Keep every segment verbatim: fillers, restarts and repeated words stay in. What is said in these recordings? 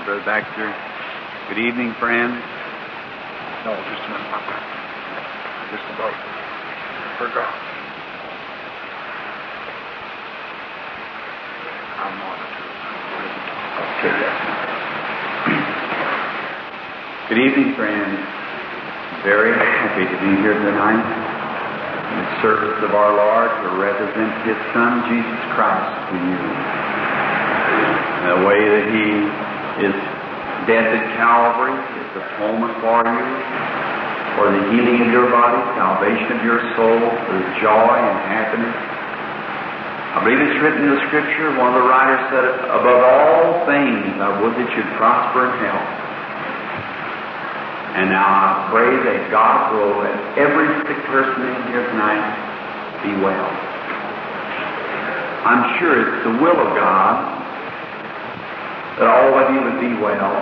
Brother Baxter. Good evening, friends. No, just a minute. Just about. Forgot. I'm on it. Okay, yes. Good evening, friends. Very happy to be here tonight in the service of our Lord to represent His Son, Jesus Christ, to you. In the way that He is death at Calvary, His atonement for you, for the healing of your body, salvation of your soul, for the joy and happiness. I believe it's written in the Scripture, one of the writers said, above all things I would that you'd prosper in health. And now I pray that God will let every sick person in here tonight be well. I'm sure it's the will of God that all of you would be well.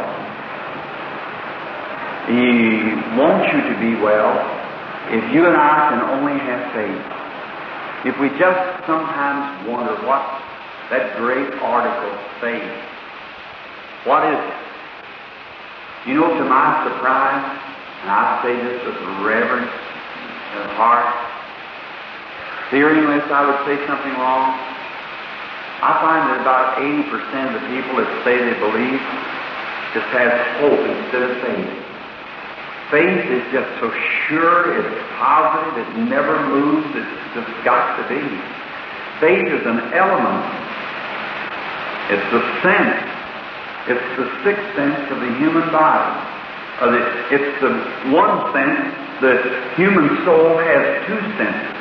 He wants you to be well if you and I can only have faith. If we just sometimes wonder what that great article, faith, what is it? You know, to my surprise, and I say this with reverence and heart, fearing lest I would say something wrong, I find that about eighty percent of the people that say they believe just have hope instead of faith. Faith is just so sure, it's positive, it never moves, it's just got to be. Faith is an element. It's the sense. It's the sixth sense of the human body. Uh, the, it's the one sense, the human soul has two senses.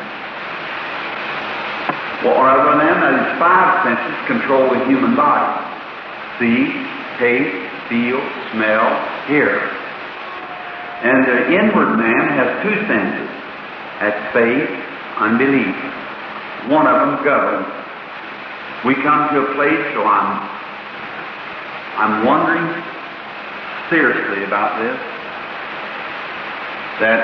Well, rather than those five senses control the human body. See, taste, feel, smell, hear. And the inward man has two senses. That's faith, unbelief. One of them governs. We come to a place where I'm I'm wondering seriously about this, that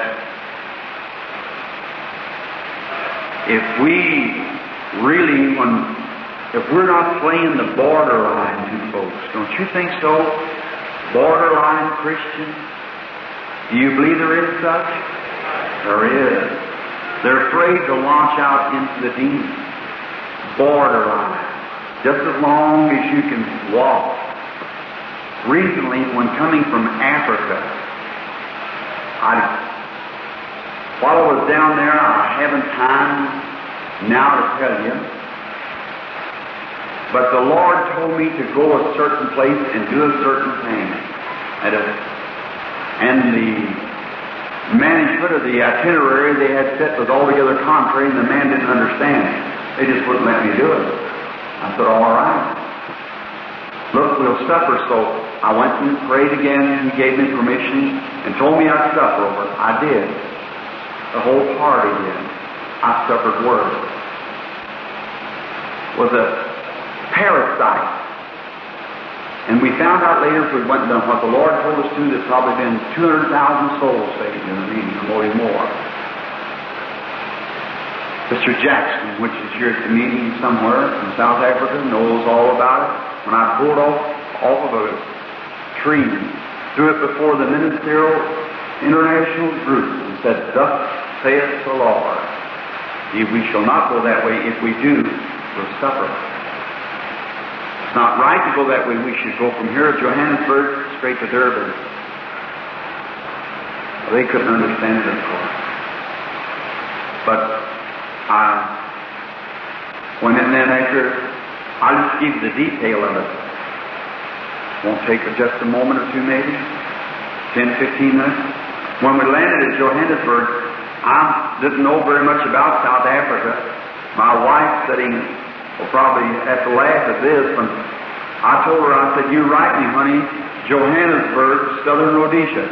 if we really, when, if we're not playing the borderline to folks, don't you think so? Borderline Christian? Do you believe there is such? There is. They're afraid to launch out into the deep. Borderline. Just as long as you can walk. Recently, when coming from Africa, I, while I was down there, I haven't time now to tell you, but the Lord told me to go a certain place and do a certain thing. At a, and the management of the itinerary they had set was altogether contrary, and the man didn't understand it. They just wouldn't let me do it. I said, all right. Look, we'll suffer. So I went and prayed again. He gave me permission and told me I'd suffer over it. I did. The whole party did. I suffered worse. Was a parasite. And we found out later, if we went and done what the Lord told us to, there's probably been two hundred thousand souls saved in the meeting, or maybe more. Mister Jackson, which is here at the meeting somewhere in South Africa, knows all about it. When I pulled off, off of a tree, threw it before the Ministerial International Group and said, thus saith the Lord. We shall not go that way. If we do, we'll suffer. It's not right to go that way. We should go from here to Johannesburg straight to Durban. Well, they couldn't understand it, of course. But I went in there after. I'll just give you the detail of it. Won't take just a moment or two, maybe ten, fifteen minutes. When we landed at Johannesburg, I didn't know very much about South Africa. My wife sitting, will probably have to laugh at this, when I told her, I said, you write me, honey, Johannesburg, Southern Rhodesia.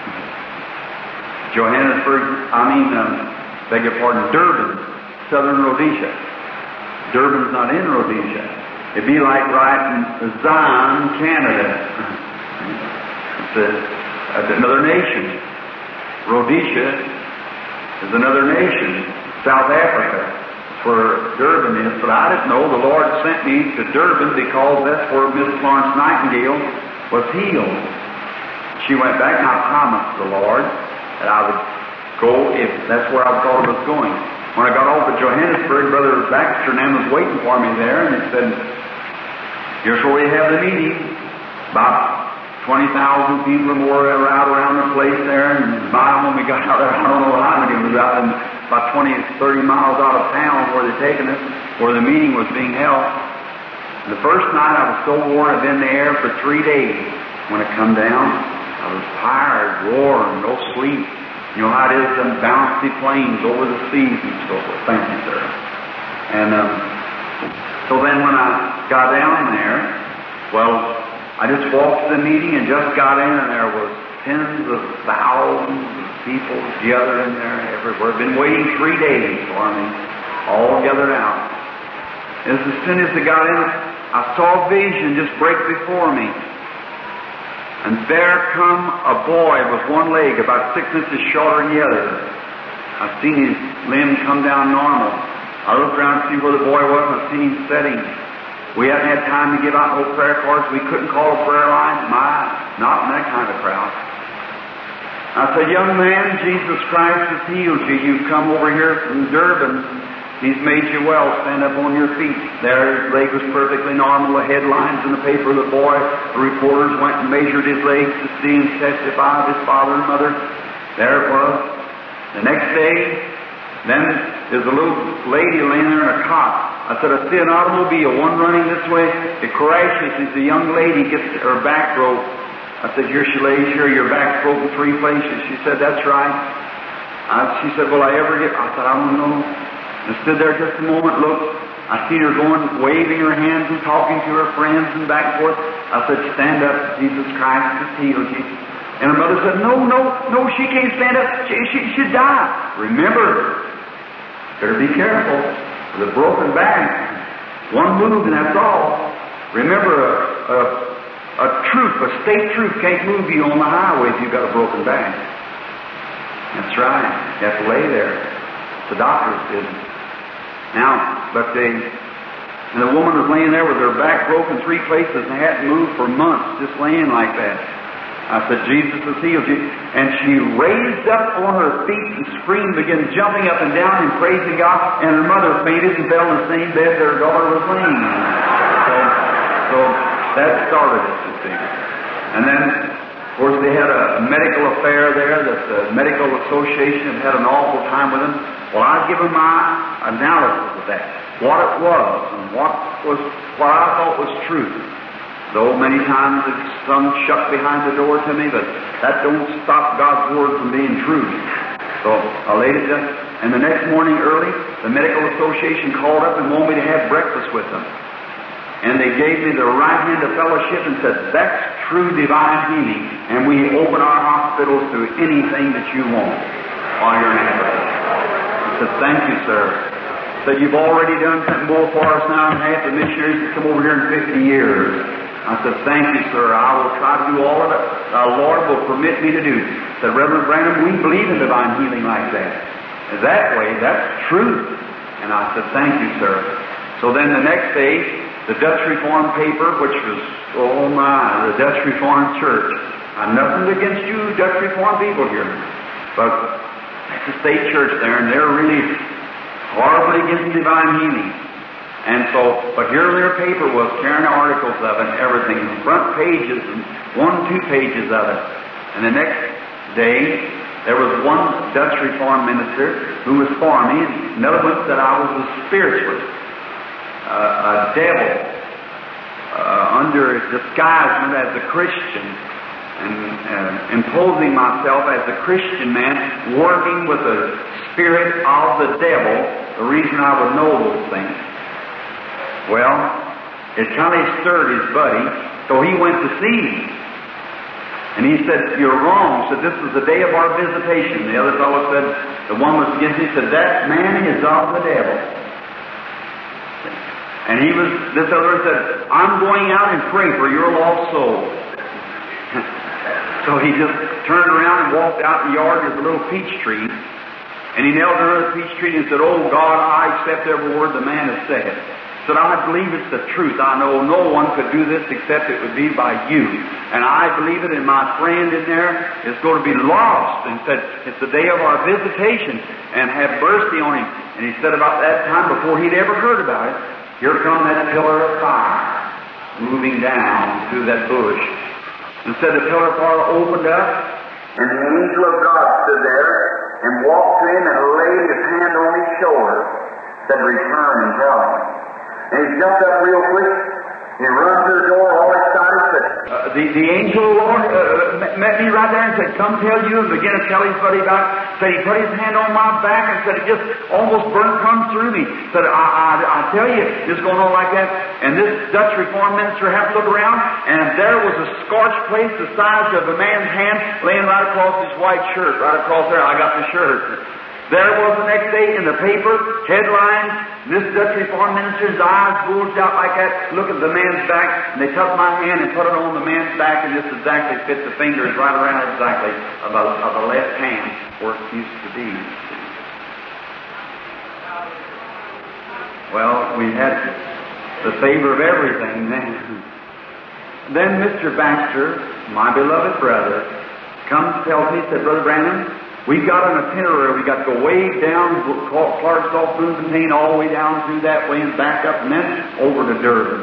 Johannesburg, I mean, um, beg your pardon, Durban, Southern Rhodesia. Durban's not in Rhodesia. It'd be like writing Zion, Canada. It's, a, it's another nation. Rhodesia is another nation. South Africa. That's where Durban is. But I didn't know the Lord sent me to Durban because that's where Miss Florence Nightingale was healed. She went back, and I promised the Lord that I would go if that's where I thought I was going. When I got off at Johannesburg, Brother Baxter and them was waiting for me there, and he said, here's where we have the meeting. About twenty thousand people or more were out around the place there, and by when we got out there, I don't know how many was out, and about twenty, thirty miles out of town where they're taking us, where the meeting was being held. And the first night I was so worn, I'd been in the air for three days. When it come down, I was tired, worn, no sleep. You know how it is, them bouncy planes over the seas and so forth. Thank you, sir. And um, so then when I got down there, well, I just walked to the meeting and just got in, and there was tens of thousands of people gathered in there everywhere. Been waiting three days for me, all gathered out. As soon as I got in, I saw a vision just break before me. And there come a boy with one leg about six inches shorter than the other. I seen his limb come down normal. I looked around to see where the boy was, and I seen him sitting. We hadn't had time to give out no prayer cards. We couldn't call a prayer line. My, not in that kind of crowd. I said, young man, Jesus Christ has healed you. You've come over here from Durban. He's made you well. Stand up on your feet. There, his leg was perfectly normal. The headlines in the paper, the boy, the reporters went and measured his legs to see him testify of his father and mother. There it was. The next day, then there's a little lady laying there in a cot. I said, I see an automobile, one running this way. It crashes as the young lady gets her back broke. I said, here she lays here, your back's broken three places. She said, that's right. I, she said, will I ever get... I said, I don't know. I stood there just a moment, looked. I seen her going, waving her hands and talking to her friends and back and forth. I said, stand up, Jesus Christ has healed you. And her mother said, no, no, no, she can't stand up. She, she should die. Remember, better be careful with a broken back. One move and that's all. Remember, a, a, a troop, a state troop can't move you on the highway if you've got a broken back. That's right. You have to lay there. The doctor's business. Now, but they, and the woman was laying there with her back broken three places and hadn't moved for months, just laying like that. I said, Jesus has healed you. And she raised up on her feet and screamed, began jumping up and down and praising God, and her mother fainted and fell in the same bed that her daughter was laying in. So, so that started it, you see. And then, of course, they had a medical affair there that the Medical Association had had an awful time with them. Well, I've given my analysis of that, what it was, and what was what I thought was truth. Though many times it's some shut behind the door to me, but that don't stop God's Word from being true. So I laid it down, and the next morning early, the Medical Association called up and wanted me to have breakfast with them. And they gave me the right hand of fellowship and said, that's true divine healing, and we open our hospitals to anything that you want while you're in Africa. I said, thank you, sir. I said, you've already done something more for us now than half the missionaries that come over here in fifty years. I said, thank you, sir. I will try to do all of it our Lord will permit me to do. I said, Reverend Branham, we believe in divine healing like that. And that way, that's truth. And I said, thank you, sir. So then the next day, the Dutch Reformed paper, which was, oh my, the Dutch Reformed Church. I'm nothing against you Dutch Reformed people here. But it's a state church there, and they're really horribly against divine healing. And so, but here their paper was carrying articles of it and everything, front pages and one, two pages of it. And the next day, there was one Dutch Reformed minister who was for me, and another one said I was a spiritualist, uh, a devil, uh, under disguisement as a Christian. And uh, imposing myself as a Christian man, working with the spirit of the devil, the reason I would know those things. Well, it kind of stirred his buddy, so he went to see me. And he said, you're wrong. He said, this is the day of our visitation. The other fellow said, the one was against me, said, that man is of the devil. And he was, this other said, I'm going out and pray for your lost soul. So he just turned around and walked out in the yard. There's a little peach tree. And he knelt under the peach tree and said, oh, God, I accept every word the man has said. Said, I believe it's the truth. I know no one could do this except it would be by you. And I believe it, and my friend in there is going to be lost. And said, it's the day of our visitation, and have mercy on him. And he said about that time, before he'd ever heard about it, here come that pillar of fire moving down through that bush. And said the pillar of fire opened up, and the angel of God stood there and walked to him and laid his hand on his shoulder. Said, return and tell him. And he jumped up real quick. He ran to the door, all excited. Said, uh, the, the angel of the Lord uh, met me right there and said, come tell you, and began to tell his buddy about it. Said he put his hand on my back and said it just almost burned come through me. Said, I, I, I tell you, it's going on like that. And this Dutch Reformed minister happened to look around, and there was a scorched place the size of a man's hand laying right across his white shirt, right across there. I got the shirt. There was the next day in the paper, headlines, this Dutch Reformed minister's eyes bulged out like that, look at the man's back, and they took my hand and put it on the man's back, and just exactly fit the fingers right around exactly of the, of the left hand where it used to be. Well, we had the favor of everything then. Then Mister Baxter, my beloved brother, comes tells me, said, Brother Branham, we've got an itinerary. We've got to go way down Clarksville, Bloomington, all the way down through that way and back up and then over to Durban.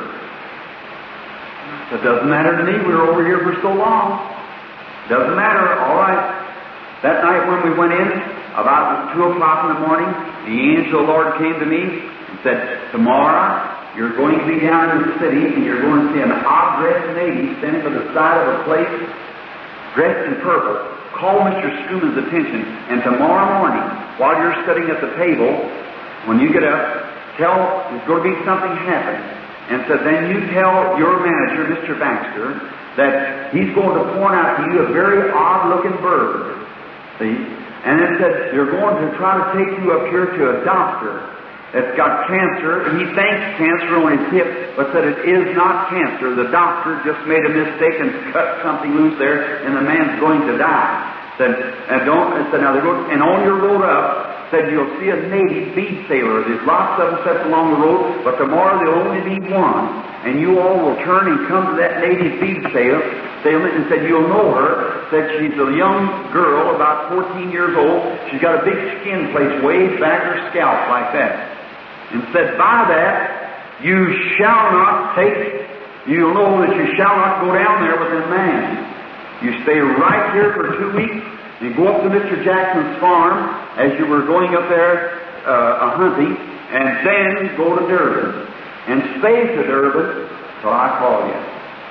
It doesn't matter to me. We were over here for so long. Doesn't matter. All right. That night when we went in, about two o'clock in the morning, the angel of the Lord came to me and said, tomorrow you're going to be down in the city and you're going to see an odd-dressed lady standing by the side of a place dressed in purple. Call Mister Schuman's attention, and tomorrow morning, while you're sitting at the table, when you get up, tell there's going to be something happen. And so then you tell your manager, Mister Baxter, that he's going to point out to you a very odd-looking bird. See? And it said you're going to try to take you up here to a doctor that's got cancer, and he thinks cancer on his hip, but said it is not cancer. The doctor just made a mistake and cut something loose there, and the man's going to die. Said, and don't, said, now they're going, and on your road up, said you'll see a native bead sailor. There's lots of them set along the road, but tomorrow there'll only be one. And you all will turn and come to that native bead sailor, sailor, and said you'll know her. Said she's a young girl, about fourteen years old. She's got a big skin place way back her scalp like that. And said, by that, you shall not take, you'll know that you shall not go down there with a man. You stay right here for two weeks and go up to Mister Jackson's farm as you were going up there uh, a hunting, and then go to Durban. And stay to Durban till I call you.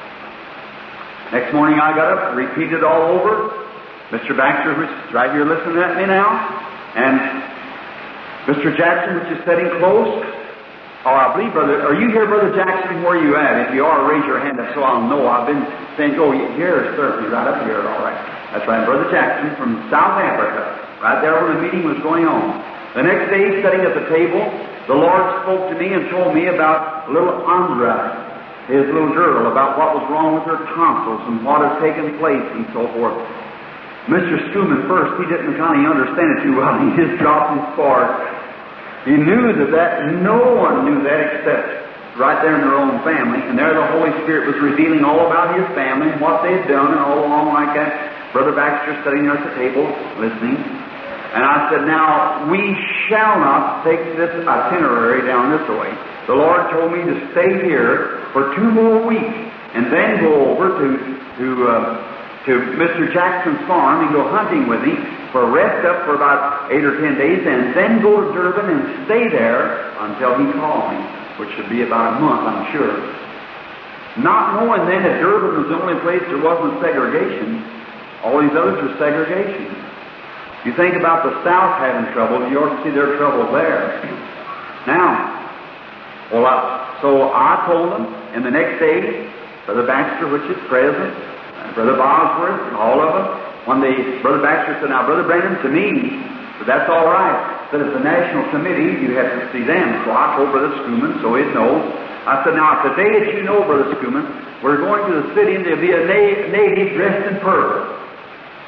Next morning I got up, repeated all over. Mister Baxter was right here listening at me now. And Mister Jackson, which is sitting close. Oh, I believe, brother. Are you here, Brother Jackson? Where are you at? If you are, raise your hand up so I'll know. I've been saying, oh, here, certainly, right up here. All right. That's right, Brother Jackson from South Africa. Right there where the meeting was going on. The next day, sitting at the table, the Lord spoke to me and told me about little Andra, his little girl, about what was wrong with her tonsils and what had taken place and so forth. Mister Schumann first, he didn't kind of understand it too well. He just dropped his part. He knew that, that no one knew that except right there in their own family. And there the Holy Spirit was revealing all about his family and what they'd done and all along like that. Brother Baxter sitting there at the table listening. And I said, now, we shall not take this itinerary down this way. The Lord told me to stay here for two more weeks and then go over to, to, uh, to Mister Jackson's farm and go hunting with him for a rest up for about eight or ten days, and then go to Durban and stay there until he called me, which should be about a month, I'm sure. Not knowing then that Durban was the only place there wasn't segregation. All these others were segregation. You think about the South having trouble, you ought to see their trouble there. Now, well, I, so I told them, and the next day, Brother Baxter, which is present, and Brother Bosworth, and all of them, when they, Brother Baxter said, now, Brother Branham, to me, but that's all right. But as the National Committee, you have to see them. So I told Brother Schumann, so he'd know. I said, now, today that you know, Brother Schumann, we're going to the city and there'll be a na- native dressed in purple.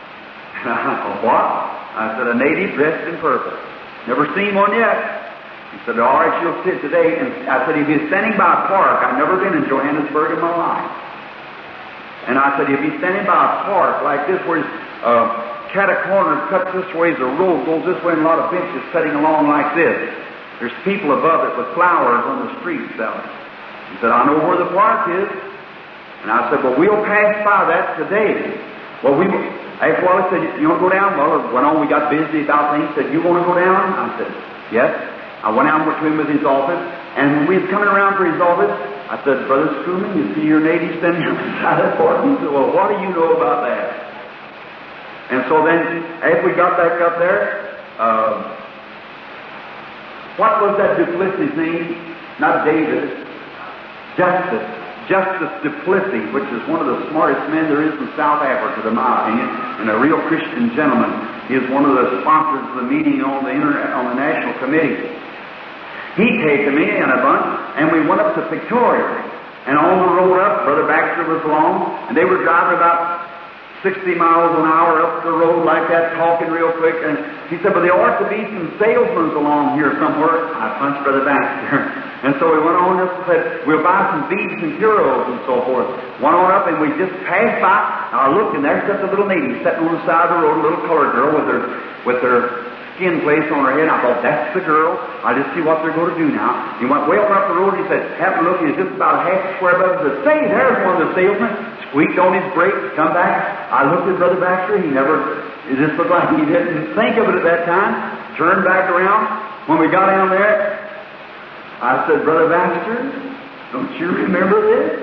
What? I said, a native dressed in purple. Never seen one yet. He said, all right, you'll sit today. And I said, if you're standing by a park, I've never been in Johannesburg in my life. And I said, if you're standing by a park like this, where uh, cat a corner cuts this way, the road goes this way, and a lot of benches setting along like this. There's people above it with flowers on the street selling. He said, I know where the park is. And I said, well, we'll pass by that today. Well, we, after a while, he said, you want to go down? Well, it went on, we got busy about things. He said, you want to go down? I said, yes. I went out to him with his office, and when we was coming around for his office, I said, Brother Schoolman, you see your native standing on the side of the park? He said, well, what do you know about that? And so then, after we got back up there, uh, what was that Duplessis name? Not David. Justice. Justice Duplessis, which is one of the smartest men there is in South Africa, to my opinion, and a real Christian gentleman. He is one of the sponsors of the meeting on the Internet, on the National Committee. He taken me in a bunch, and we went up to Victoria. And on the road up, Brother Baxter was along, and they were driving about sixty miles an hour up the road like that, talking real quick. And he said, well, there ought to be some salesmen along here somewhere. I punched Brother Baxter. And so we went on up and said, we'll buy some beads and puros and so forth. Went on up, and we just passed by. Now I looked, and there sat the little lady sitting on the side of the road, a little colored girl with her, with her skin placed on her head. I thought, that's the girl. I just see what they're going to do now. He went way over up the road, and he said, happened to look, he's just about half a square above. He said, say, there's one of the salesmen. Squeaked on his brakes, come back. I looked at Brother Baxter. He never, it just looked like he didn't think of it at that time. Turned back around. When we got down there, I said, Brother Baxter, don't you remember this?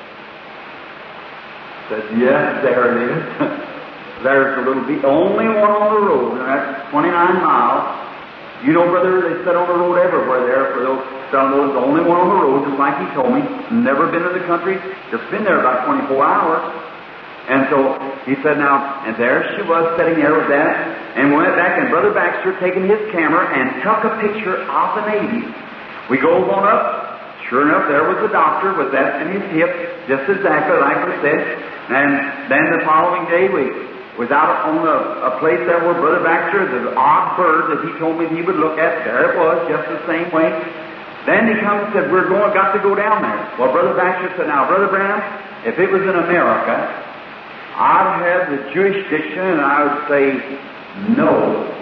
He said, yes, there it is. There's a little bit, only one on the road, and that's twenty-nine miles. You know, brother, they sit on the road everywhere there for those selling those. The only one on the road, just like he told me. Never been in the country, just been there about twenty-four hours. And so he said, now, and there she was sitting there with that, and we went back, and Brother Baxter taking his camera and took a picture of the Navy. We goes on up. Sure enough, there was the doctor with that in his hip, just exactly like we said. And then the following day, we was out on a, a place there where Brother Baxter, the odd bird that he told me he would look at, there it was, just the same way. Then he comes and said, we're going, got to go down there. Well, Brother Baxter said, now, Brother Branham, if it was in America, I'd have the Jewish diction, and I would say, no.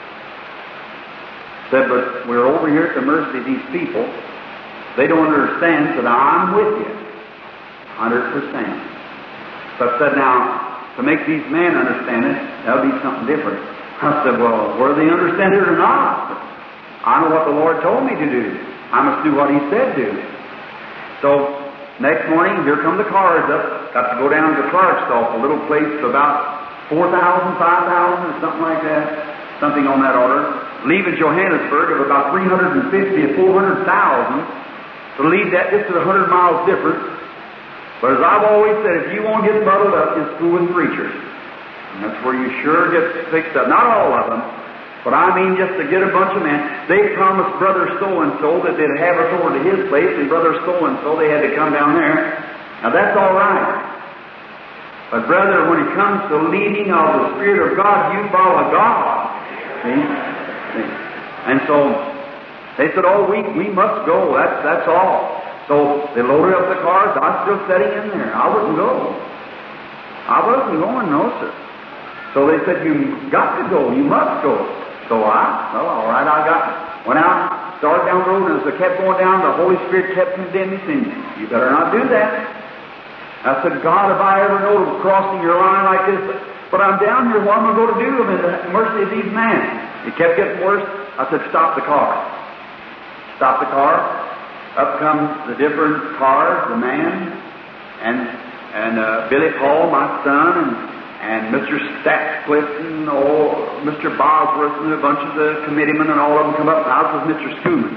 Said, but we're over here at the mercy of these people. They don't understand, so now I'm with you, one hundred percent. But said, now, to make these men understand it, that'll be something different. I said, well, whether they understand it or not, I know what the Lord told me to do. I must do what He said do. So, next morning, here come the cars up. Got to go down to Clarksdorp, a little place of about four thousand, five thousand, or something like that. Something on that order. Leaving Johannesburg of about three hundred fifty or four hundred thousand. To leave that, this is a hundred miles difference. But as I've always said, if you won't get muddled up, just fool with preachers. And that's where you sure get fixed up. Not all of them, but I mean just to get a bunch of men. They promised Brother so-and-so that they'd have us over to his place, and Brother so-and-so, they had to come down there. Now that's all right. But brother, when it comes to leading of the Spirit of God, you follow God. See? See? And so, they said, oh, we, we must go. That's, that's all. So they loaded up the cars. I was still sitting in there. I wouldn't go. I wasn't going, no, sir. So they said, you got to go. You must go. So I, well, all right, I got, went out, started down the road, and as I kept going down, the Holy Spirit kept condemning me. You better not do that. I said, God, if I ever know of crossing your line like this, but I'm down here, what am I going to do? I'm in the mercy of these men. It kept getting worse. I said, stop the car. Stop the car. Up comes the different cars, the man, and and uh, Billy Paul, my son, and and Mister Stackcliffe, and all, Mister Bosworth, and a bunch of the committeemen, and all of them come up. And I was with Mister Schoolman.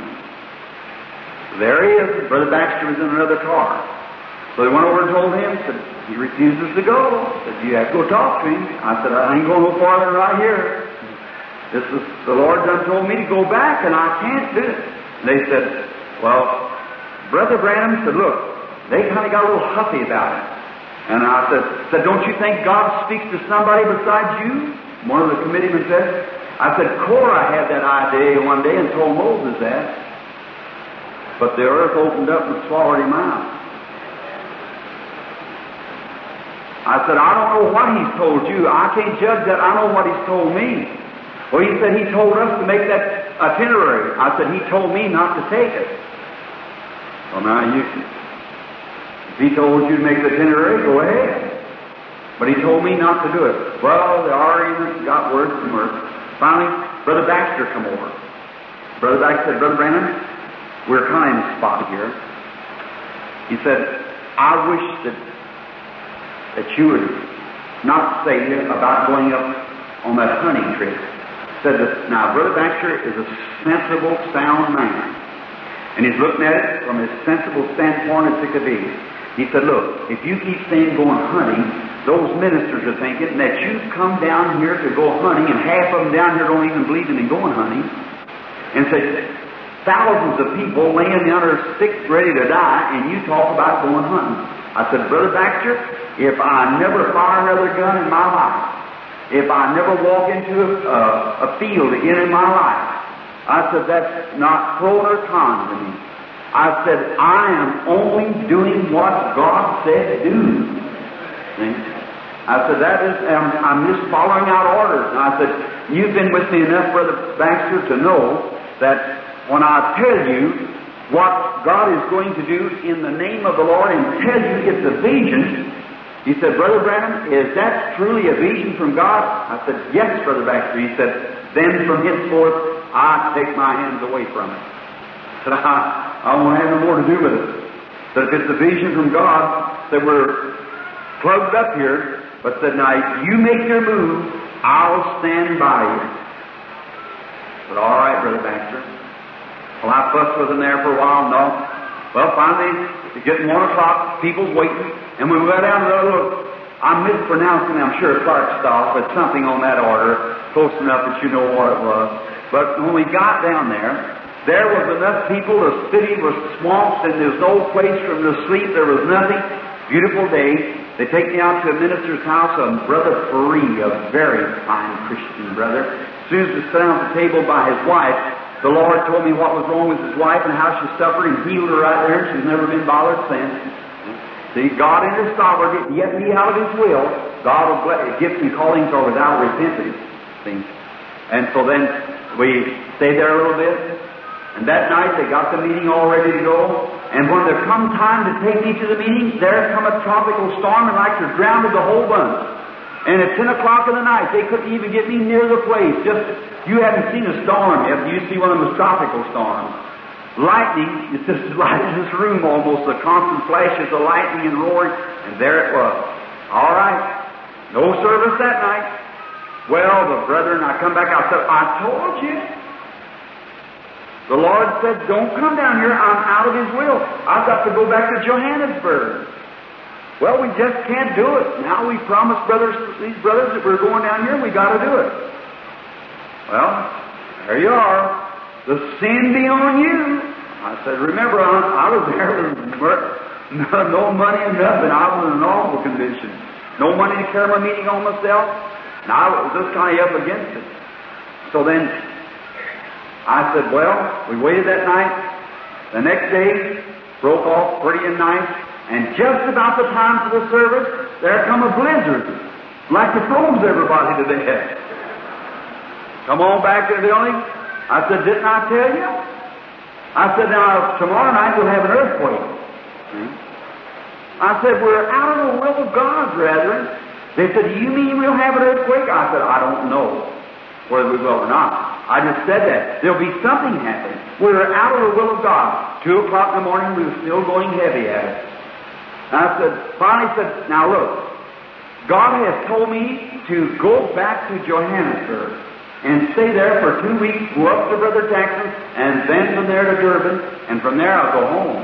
There he is. Brother Baxter was in another car. So they went over and told him. Said he refuses to go. Said you have to go talk to him. I said I ain't going no farther than right here. This is the Lord done told me to go back, and I can't do it. And they said, well, Brother Branham said, look, they kind of got a little huffy about it. And I said, said, don't you think God speaks to somebody besides you? One of the committeemen said. I said, Korah had that idea one day and told Moses that. But the earth opened up and swallowed him out. I said, I don't know what he's told you. I can't judge that. I know what he's told me. Well, he said he told us to make that itinerary. I said, he told me not to take it. Well, now, you, if he told you to make the itinerary, go ahead. But he told me not to do it. Well, the argument got worse and worse. Finally, Brother Baxter come over. Brother Baxter said, Brother Branham, we're kind of in a spot here. He said, I wish that that you would not say about going up on that hunting trip. Said that, now, Brother Baxter is a sensible, sound man. And he's looking at it from his sensible standpoint as it could be. He said, look, if you keep saying going hunting, those ministers are thinking that you've come down here to go hunting, and half of them down here don't even believe in going hunting. And said, thousands of people laying under sick, ready to die, and you talk about going hunting. I said, Brother Baxter, if I never fire another gun in my life, if I never walk into a, uh, a field again in my life, I said, that's not pro or con to me. I said, I am only doing what God said do. See? I said, that is, I'm, I'm just following out orders. And I said, you've been with me enough, Brother Baxter, to know that when I tell you what God is going to do in the name of the Lord and tell you it's a vision, he said, Brother Branham, is that truly a vision from God? I said, yes, Brother Baxter. He said, then from henceforth, I take my hands away from it. I said, I, I won't have no more to do with it. But if it's a vision from God, that we're plugged up here, but said, now, you make your move, I'll stand by you. I said, all right, Brother Baxter. Well, I fussed with him there for a while, no. Well, finally, it's getting one o'clock, people's waiting, and we got down to the little, I'm mispronouncing, I'm sure, Clarkstoff, but something on that order, close enough that you know what it was. But when we got down there, there was enough people, the city was swamped, and there's no place for them to sleep, there was nothing. Beautiful day. They take me out to a minister's house, and Brother Free, a very fine Christian brother. As soon as he sat down at the table by his wife, the Lord told me what was wrong with his wife and how she suffered, and healed her right there, and she's never been bothered since. See, God in His sovereignty, yet be out of His will, God will bless. Gifts and callings are without repentance. See? And so then we stayed there a little bit, and that night they got the meeting all ready to go. And when there come time to take me to the meeting, there come a tropical storm, and like to drown the whole bunch. And at ten o'clock in the night, they couldn't even get me near the place. Just, you haven't seen a storm yet. You see one of those tropical storms. Lightning, it's just like this room almost, the constant flashes of lightning and roaring, and there it was. All right, no service that night. Well, the brethren, I come back, I said, I told you. The Lord said, don't come down here, I'm out of His will. I've got to go back to Johannesburg. Well, we just can't do it. Now we promised brothers, these brothers that we're going down here, we got to do it. Well, there you are. The sin be on you. I said, remember, I, I was there with no money and nothing. I was in an awful condition. No money to carry my meeting on myself. And I was just kind of up against it. So then, I said, well, we waited that night. The next day, broke off pretty and nice. And just about the time for the service, there come a blizzard, like to froze everybody to death. Come on back to the building. I said, didn't I tell you? I said, now, tomorrow night we'll have an earthquake. Hmm? I said, we're out of the will of God, brethren. They said, do you mean we'll have an earthquake? I said, I don't know whether we will or not. I just said that. There'll be something happening. We're out of the will of God. Two o'clock in the morning, we were still going heavy at it. I said, finally said, now look, God has told me to go back to Johannesburg and stay there for two weeks, go up to Brother Jackson, and then from there to Durban, and from there I'll go home.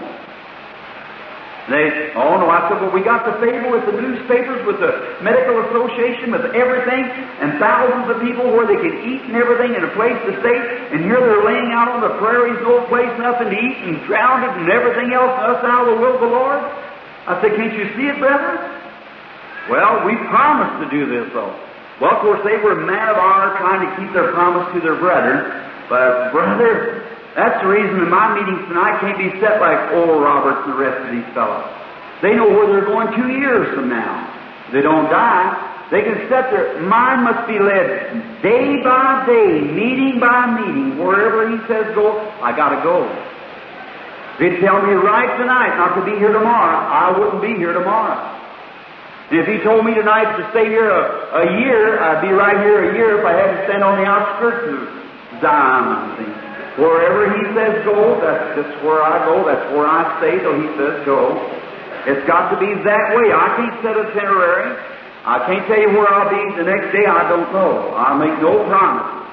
They, oh no, I said, well, we got the favor with the newspapers, with the medical association, with everything, and thousands of people where they can eat and everything, and a place to stay, and here they're laying out on the prairies, no place, nothing to eat, and drowned and everything else, and us out of the will of the Lord. I said, can't you see it, brethren? Well, we promised to do this, though. Well, of course, they were men of honor trying to keep their promise to their brethren. But, brother, that's the reason that my meetings tonight can't be set like old Roberts and the rest of these fellows. They know where they're going two years from now. If they don't die, they can set their mind must be led day by day, meeting by meeting. Wherever he says go, I got to go. If he'd tell me right tonight not to be here tomorrow, I wouldn't be here tomorrow. And if he told me tonight to stay here a, a year, I'd be right here a year if I had to stand on the outskirts of Zion. Wherever he says go, that's just where I go. That's where I stay till he says go. It's got to be that way. I can't set a itinerary. I can't tell you where I'll be the next day. I don't know. I'll make no promises.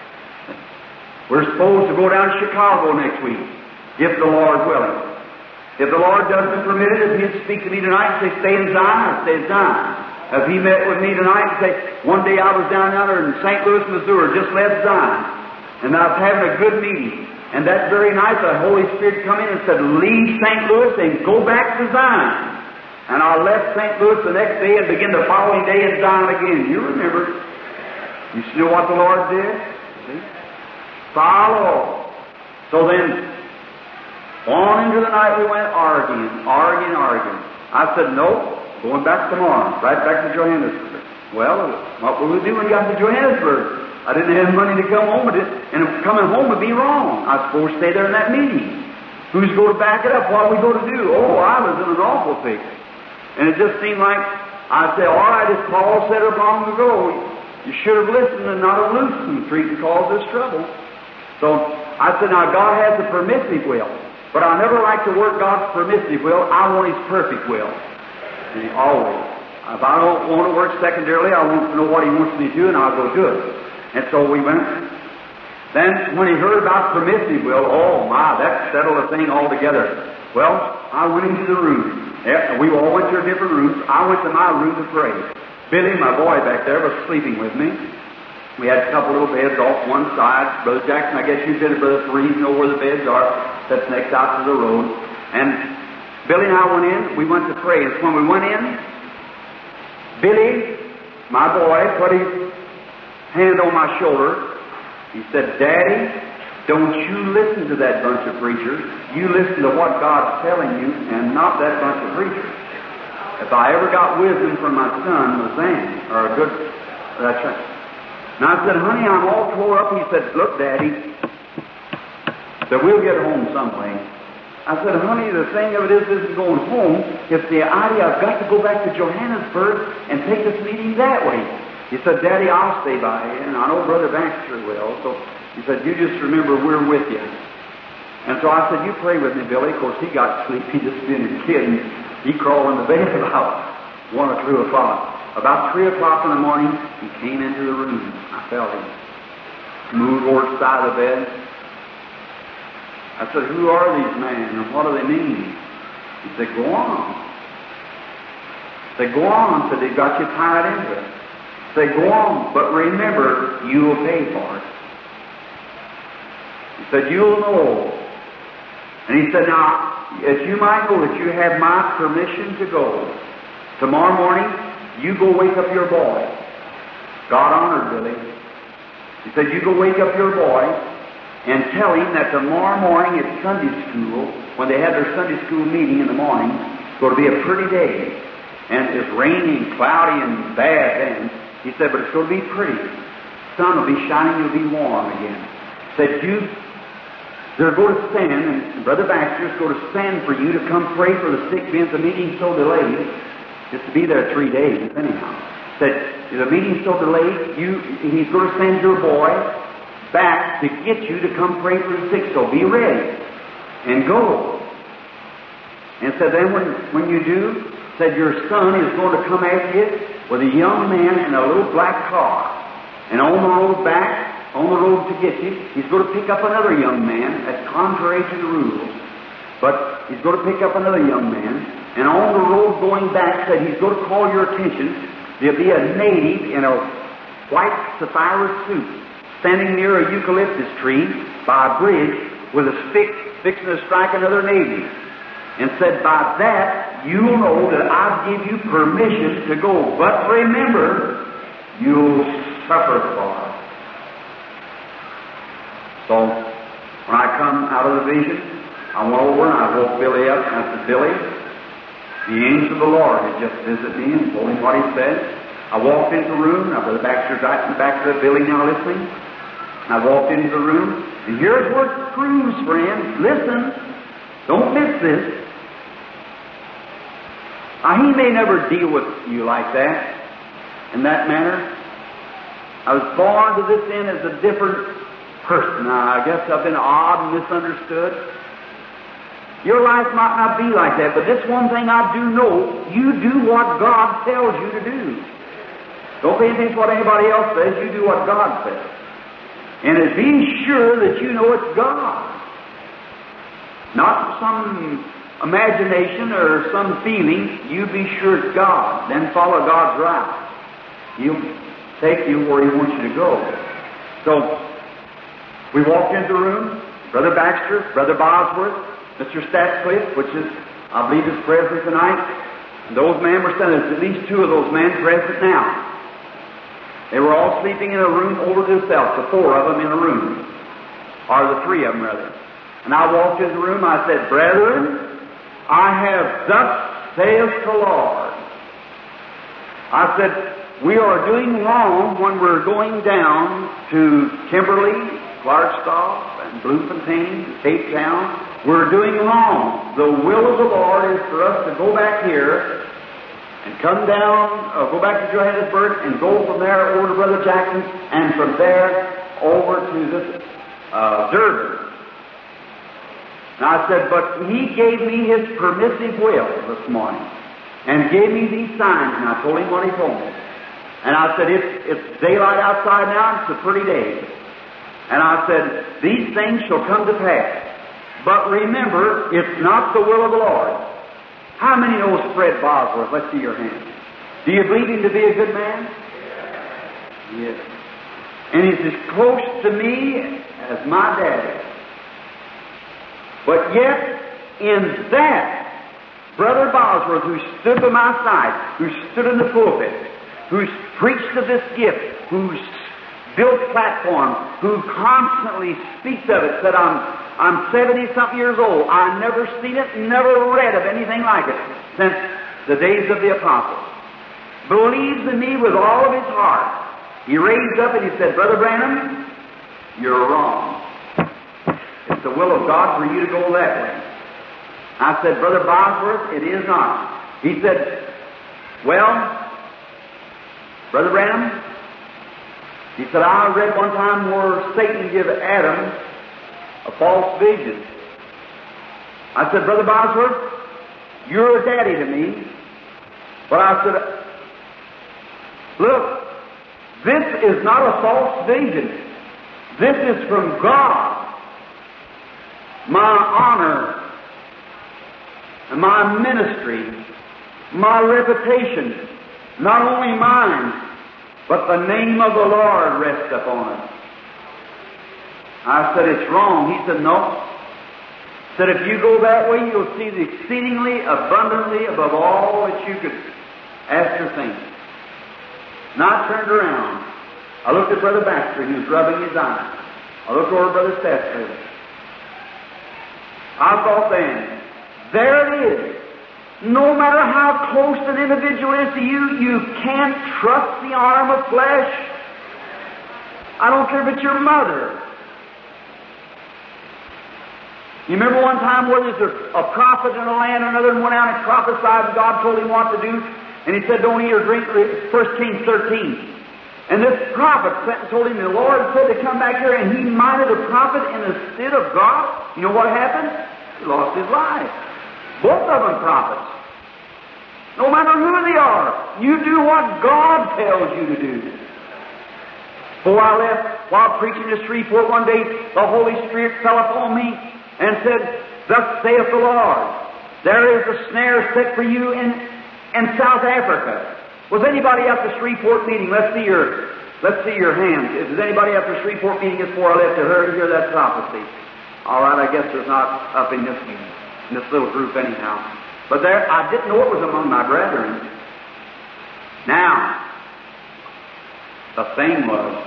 We're supposed to go down to Chicago next week, if the Lord willing. If the Lord doesn't permit it, if He'd speak to me tonight and say, stay in Zion, I'd stay in Zion. If He met with me tonight and say, one day I was down there in Saint Louis, Missouri, just left Zion, and I was having a good meeting. And that very night, the Holy Spirit come in and said, leave Saint Louis and go back to Zion. And I left Saint Louis the next day and began the following day in Zion again. You remember. You see what the Lord did? See? Follow. So then, on into the night we went arguing, arguing, arguing. I said, no, going back tomorrow, right back to Johannesburg. Well, what will we do when we got to Johannesburg? I didn't have money to come home with it, and coming home would be wrong. I was supposed to stay there in that meeting. Who's going to back it up? What are we going to do? Oh, I was in an awful fix. And it just seemed like, I said, all right, as Paul said it long ago, you should have listened and not have loosened, treating cause this trouble. So I said, now God has a permissive will. But I never like to work God's permissive will. I want His perfect will. See, always. If I don't want to work secondarily, I want to know what He wants me to do, and I'll go do it. And so we went. Then, when he heard about permissive will, oh my, that settled the thing altogether. Well, I went into the room. Yeah, we all went to our different rooms. I went to my room to pray. Billy, my boy back there, was sleeping with me. We had a couple little beds off one side. Brother Jackson, I guess you've been to Brother Fareed, know where the beds are. That's next out to the road. And Billy and I went in. We went to pray. And when we went in, Billy, my boy, put his hand on my shoulder. He said, Daddy, don't you listen to that bunch of preachers. You listen to what God's telling you and not that bunch of preachers. If I ever got wisdom from my son, was then, or a good, that's right. And I said, honey, I'm all tore up. He said, look, Daddy, that we'll get home some way. I said, honey, the thing of it is, this is going home. It's the idea I've got to go back to Johannesburg and take this meeting that way. He said, Daddy, I'll stay by you, and I know Brother Baxter will. So he said, you just remember we're with you. And so I said, you pray with me, Billy. Of course, he got sleepy, just being a kid. And he crawled in the bed about one or two o'clock. About three o'clock in the morning, he came into the room. I felt him. Moved over to the side of the bed. I said, who are these men and what do they mean? He said, go on. I said, go on. Said, they've got you tied into it. Say, go on, but remember, you will pay for it. He said, you'll know. And he said, now, as you might know that you have my permission to go, tomorrow morning, you go wake up your boy. God honored Billy. He said, you go wake up your boy and tell him that tomorrow morning at Sunday school, when they have their Sunday school meeting in the morning, it's going to be a pretty day. And it's raining, cloudy, and bad then. He said, but it's going to be pretty. Sun will be shining, you'll be warm again. He said, you, they're going to stand, and Brother Baxter is going to stand for you to come pray for the sick, being the meeting so delayed. Just to be there three days, anyhow. He said, the meeting's so delayed, you, he's going to send your boy back to get you to come pray for the sick, so be ready. And go. And said, then when, when you do, said your son is going to come after you with a young man in a little black car. And on the road back, on the road to get you, he's going to pick up another young man. That's contrary to the rules. But he's going to pick up another young man. And on the road going back, said he's going to call your attention. There'll be a native in a white sapphire suit standing near a eucalyptus tree by a bridge with a stick fixing to strike another native. And said, by that, you'll know that I give you permission to go. But remember, you'll suffer for it. So, when I come out of the vision, I went over and I woke Billy up and I said, Billy, the angel of the Lord had just visited me and told him what he said. I walked into the room, now Brother Baxter's right in the back of the building now listening. And I walked into the room, and here's where it proves, friends. Listen, don't miss this. Now, he may never deal with you like that, in that manner. I was born to this end as a different person. Now, I guess I've been odd and misunderstood. Your life might not be like that, but this one thing I do know, you do what God tells you to do. Don't pay attention to what anybody else says, you do what God says. And be sure that you know it's God. Not some imagination or some feeling, you be sure it's God. Then follow God's route. He'll take you where He wants you to go. So, we walked into the room, Brother Baxter, Brother Bosworth, Mister Statcliffe, which is, I believe, is present tonight. And those men were standing. There's at least two of those men present now. They were all sleeping in a room over to themselves, the four of them in a room. Or the three of them, rather. And I walked into the room, I said, Brethren, I have thus saith the Lord. I said, we are doing wrong when we're going down to Kimberly, Clarkstoff, and Bloemfontein, Cape Town. We're doing wrong. The will of the Lord is for us to go back here and come down, uh, go back to Johannesburg and go from there over to Brother Jackson and from there over to this uh, Durban. And I said, but he gave me his permissive will this morning and gave me these signs, and I told him what he told me. And I said, it's, it's daylight outside now, it's a pretty day. And I said, these things shall come to pass. But remember, it's not the will of the Lord. How many know Fred Bosworth? Let's see your hand. Do you believe him to be a good man? Yes. And he's as close to me as my daddy. But yet, in that, Brother Bosworth, who stood by my side, who stood in the pulpit, who's preached of this gift, who's built platforms, who constantly speaks of it, said, I'm I'm seventy-something years old. I've never seen it, never read of anything like it since the days of the apostles. Believes in me with all of his heart. He raised up and he said, Brother Branham, you're wrong. It's the will of God for you to go that way. I said, Brother Bosworth, it is not. He said, well, Brother Branham, he said, I read one time where Satan gave Adam a false vision. I said, Brother Bosworth, you're a daddy to me. But I said, look, this is not a false vision. This is from God. My honor, and my ministry, my reputation, not only mine, but the name of the Lord rests upon it. I said, it's wrong. He said, no. He said, if you go that way, you'll see the exceedingly abundantly above all that you could ask or think. And I turned around. I looked at Brother Baxter, he was rubbing his eyes. I looked over at Brother Statcliffe. I thought then, there it is. No matter how close an individual is to you, you can't trust the arm of flesh. I don't care if it's your mother. You remember one time where there's a, a prophet in a land, another one went out and prophesied, and God told him what to do, and he said, don't eat or drink, First Kings thirteen. And this prophet sent and told him, the Lord said to come back here, and he minded the prophet in the stead of God. You know what happened? He lost his life. Both of them prophets. No matter who they are, you do what God tells you to do. Before I left, while preaching to Shreveport one day, the Holy Spirit fell upon me and said, thus saith the Lord, there is a snare set for you in, in South Africa. Was anybody at the Shreveport meeting? Let's see your, let's see your hands. If there's anybody at the Shreveport meeting before I left to hear, hear that prophecy. All right, I guess there's not up in this, in this little group anyhow. But there, I didn't know it was among my brethren. Now, The thing was,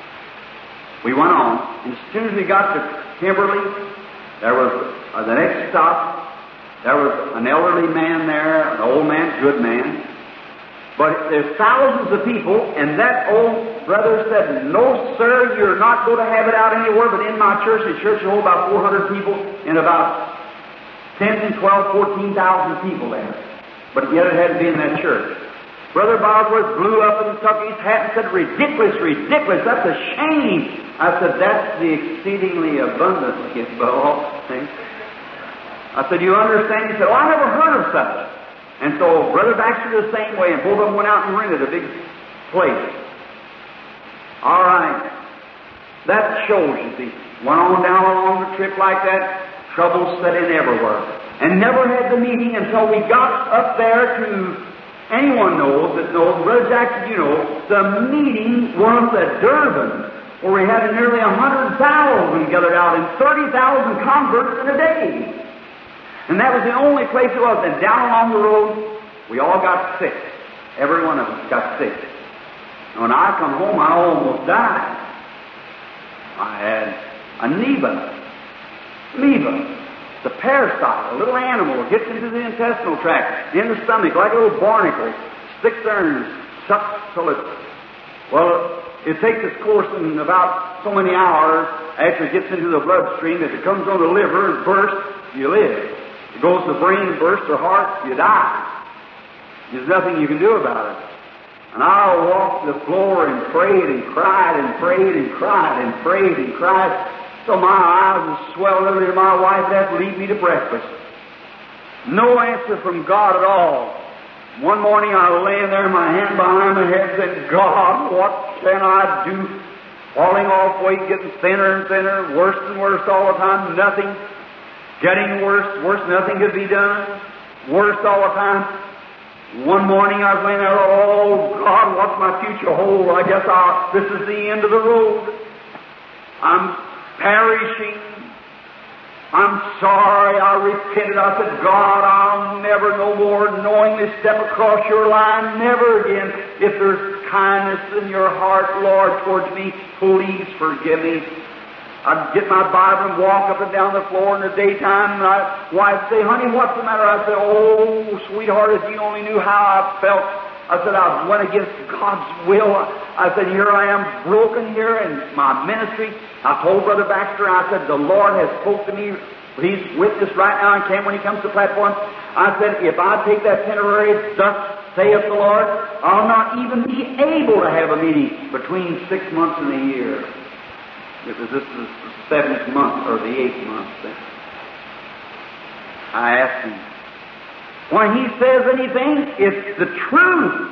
we went on, and as soon as we got to Kimberly, there was uh, the next stop, there was an elderly man there, an old man, good man. But there's thousands of people, and that old brother said, "No, sir, you're not going to have it out anywhere but in my church." The church will hold about four hundred people and about ten and twelve, fourteen thousand people there. But yet it had to be in that church. Brother Bosworth blew up and took his hat and said, "Ridiculous, ridiculous, that's a shame." I said, "That's the exceedingly abundant gift of all things." I said, "You understand?" He said, "Oh, I never heard of such." And so Brother Baxter the same way, and both of them went out and rented a big place. All right. That shows, you see. Went on down along the trip like that, trouble set in everywhere. And never had the meeting until we got up there to, anyone knows that knows, Brother Jackson, you know, the meeting was at Durban, where we had nearly a hundred thousand gathered out and thirty thousand converts in a day. And that was the only place it was. And down along the road, we all got sick. Every one of us got sick. And when I come home, I almost died. I had amoeba. Amoeba. It's a parasite, a little animal that gets into the intestinal tract, in the stomach, like a little barnacle, sticks there and sucks till it, well, it takes its course in about so many hours after it gets into the bloodstream. If it comes on the liver and bursts, you live. It goes to the brain, bursts the heart, you die. There's nothing you can do about it. And I walked the floor and prayed and cried and prayed and cried and prayed and cried till my eyes would swell over, and my wife would have to lead me to breakfast. No answer from God at all. One morning I was laying there, my hand behind my head, saying, "God, what can I do?" Falling off weight, getting thinner and thinner, worse and worse all the time, nothing. Getting worse, worse, nothing could be done. Worse all the time. One morning I was laying there, "Oh, God, what's my future hold? I guess I'll, this is the end of the road. I'm perishing. I'm sorry." I repented. I said, "God, I'll never no more knowingly step across your line. Never again. If there's kindness in your heart, Lord, towards me, please forgive me." I'd get my Bible and walk up and down the floor in the daytime, and my wife would say, "Honey, what's the matter?" I'd say, "Oh, sweetheart, if you only knew how I felt." I said, "I went against God's will." I said, "Here I am broken here in my ministry." I told Brother Baxter, I said, "The Lord has spoke to me. He's with us right now and came when He comes to the platform." I said, "If I take that temporary, thus saith the Lord, I'll not even be able to have a meeting between six months and a year." It was this the seventh month or the eighth month then. I asked him. When he says anything, it's the truth.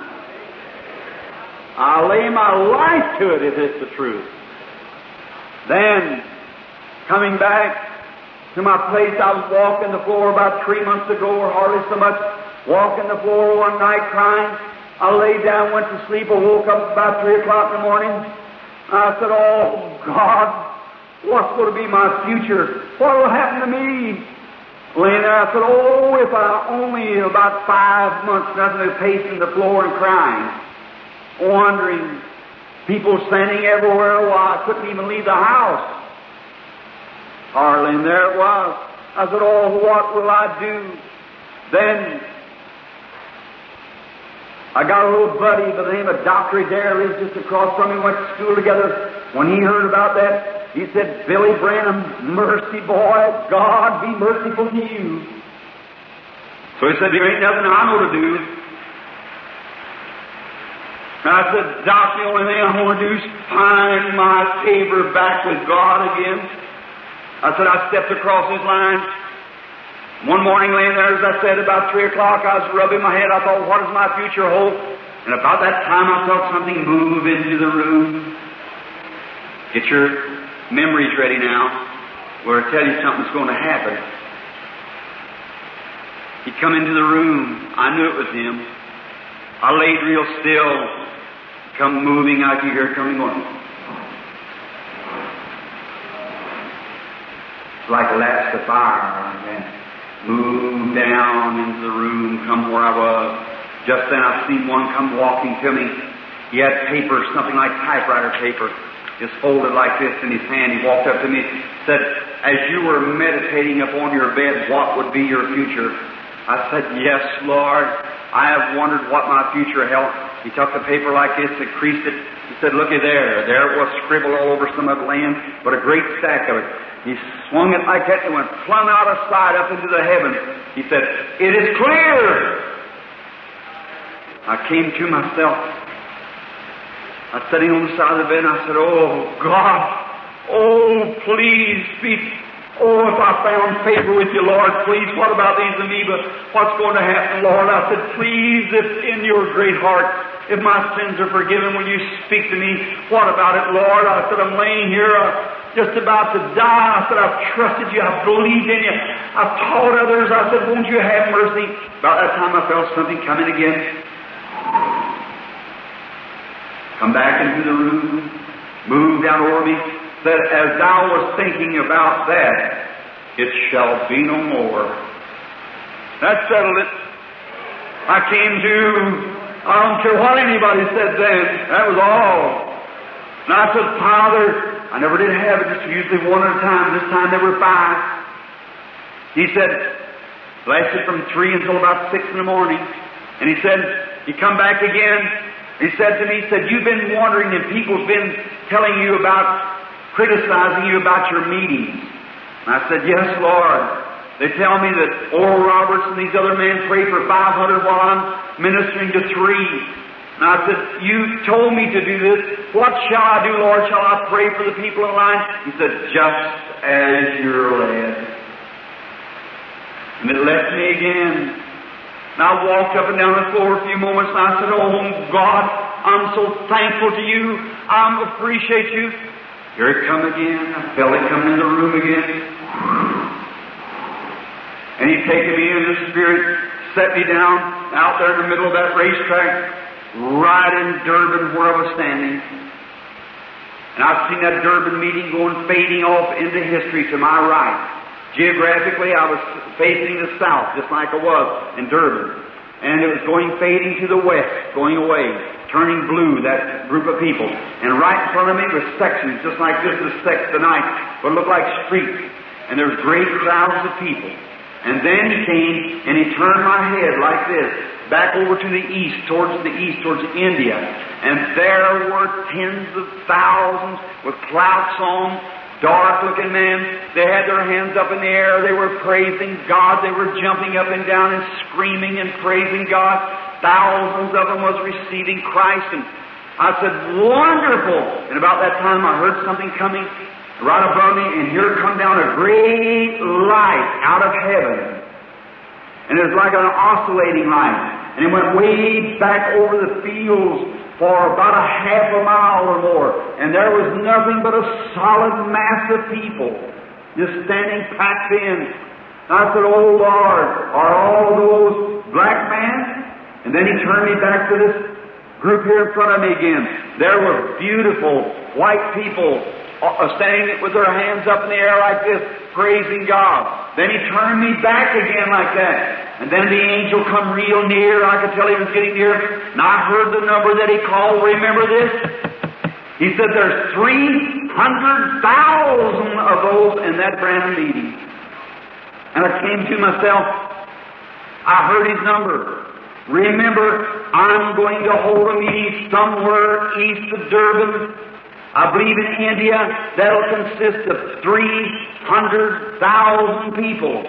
I'll lay my life to it if it's the truth. Then, coming back to my place, I was walking the floor about three months ago, or hardly so much, walking the floor one night crying. I laid down, went to sleep, I woke up about three o'clock in the morning. I said, "Oh, God, what's going to be my future? What will happen to me?" Laying there, I said, "Oh, if I only about five months, nothing but pacing the floor and crying, wondering, people standing everywhere while I couldn't even leave the house." Hardly, and there it was. I said, "Oh, what will I do?" Then I got a little buddy by the name of Doctor Adair, lives just across from me, went to school together. When he heard about that, he said, "Billy Branham, mercy boy, God be merciful to you." So he said, "There ain't nothing I know to do." And I said, "Doc, the only thing I want to do is find my favor back with God again." I said, I stepped across his line. One morning laying there, as I said, about three o'clock, I was rubbing my head. I thought, what does my future hold? And about that time, I felt something move into the room. Get your memories ready now, where I tell you something's going to happen. He come into the room. I knew it was him. I laid real still. Come moving, I could hear it coming on. It's like a latch to fire, like that. Moved down into the room, come where I was. Just then I seen one come walking to me. He had paper, something like typewriter paper, just folded like this in his hand. He walked up to me and said, as you were meditating upon your bed, what would be your future? I said, yes, Lord. I have wondered what my future held. He took the paper like this and creased it. He said, looky there. There it was scribbled all over some of the land, but a great stack of it. He swung it like that and went plumb out of sight up into the heavens. He said, it is clear. I came to myself. I was sitting on the side of the bed and I said, oh, God, oh, please speak. Oh, if I found favor with you, Lord, please, what about these amoeba? What's going to happen, Lord? I said, please, if in your great heart, if my sins are forgiven, will you speak to me? What about it, Lord? I said, I'm laying here uh, just about to die. I said, I've trusted you. I've believed in you. I've taught others. I said, won't you have mercy? About that time I felt something coming again. Come back into the room, moved down over me, said, as thou was thinking about that, it shall be no more. That settled it. I came to, I don't care what anybody said then, that was all. And I said, Father, I never did have it, just usually one at a time. This time there were five. He said, lasted from three until about six in the morning. And he said, he come back again. He said to me, he said, you've been wondering and people's been telling you about, criticizing you about your meetings. And I said, yes, Lord. They tell me that Oral Roberts and these other men pray for five hundred while I'm ministering to three. And I said, you told me to do this. What shall I do, Lord? Shall I pray for the people in line? He said, just as you're led. And it left me again. And I walked up and down the floor a few moments and I said, oh, God, I'm so thankful to you. I appreciate you. Here it come again. I felt it coming in the room again. And He'd taken me into the Spirit, set me down out there in the middle of that racetrack, right in Durban where I was standing. And I've seen that Durban meeting going fading off into history to my right. Geographically, I was facing the south, just like I was in Durban. And it was going fading to the west, going away, turning blue, that group of people. And right in front of me was sections, just like this is sects tonight, but it looked like streets. And there was great crowds of people. And then He came and He turned my head like this, back over to the east, towards the east, towards India. And there were tens of thousands with clouts on, dark-looking men. They had their hands up in the air. They were praising God. They were jumping up and down and screaming and praising God. Thousands of them was receiving Christ. And I said, wonderful! And about that time I heard something coming right above me, and here come down a great light out of heaven. And it was like an oscillating light. And it went way back over the fields for about a half a mile or more. And there was nothing but a solid mass of people just standing packed in. And I said, oh Lord, are all those black men? And then He turned me back to this group here in front of me again. There were beautiful white people standing with their hands up in the air like this, praising God. Then He turned me back again like that. And then the angel come real near. I could tell he was getting near. And I heard the number that he called. Remember this? He said there's three hundred thousand of those in that grand meeting. And I came to myself. I heard his number. Remember, I'm going to hold a meeting somewhere east of Durban. I believe in India that'll consist of three hundred thousand people.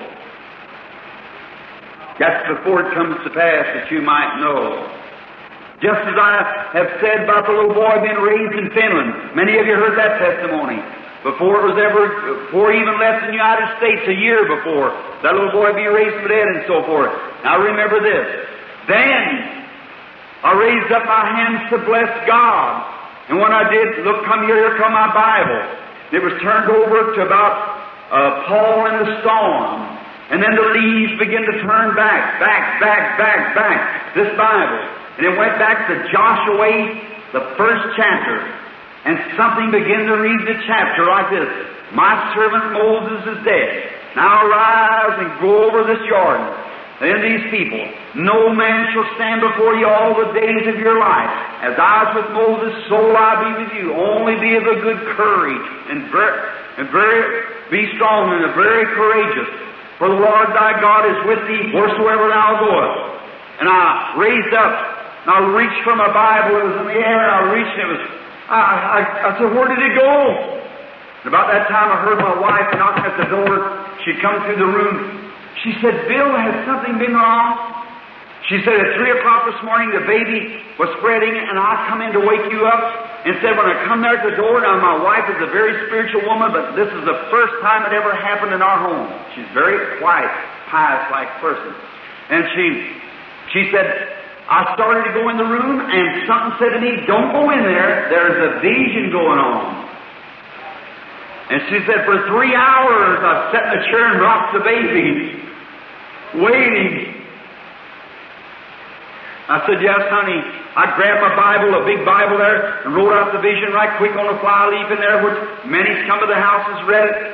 That's before it comes to pass, that you might know. Just as I have said about the little boy being raised in Finland. Many of you heard that testimony. Before it was ever, before he even left the United States, a year before, that little boy being raised from the dead and so forth. Now remember this. Then I raised up my hands to bless God. And when I did, look, come here, here come my Bible. It was turned over to about uh, Paul in the storm. And then the leaves began to turn back, back, back, back, back. This Bible. And it went back to Joshua, the first chapter. And something began to read the chapter like this. My servant Moses is dead. Now arise and go over this Jordan. And these people, no man shall stand before you all the days of your life. as I was with Moses, so will I be with you. Only be of a good courage, and very, and very be strong and very courageous. For the Lord thy God is with thee wheresoever thou goest. And I raised up, and I reached for my Bible. It was in the air, and I reached, and it was, I, I, I said, where did it go? And about that time I heard my wife knocking at the door. She'd come through the room. She said, Bill, has something been wrong? She said, at three o'clock this morning, the baby was spreading, and I come in to wake you up, and said, when I come there at the door, now my wife is a very spiritual woman, but this is the first time it ever happened in our home. She's very quiet, pious-like person. And she, she said, I started to go in the room, and something said to me, don't go in there, there's a vision going on. And she said, for three hours I've sat in the chair and rocked the baby, waiting. I said, yes, honey. I grabbed my Bible, a big Bible there, and wrote out the vision right quick on a fly leaf in there, which many's come to the house has read it.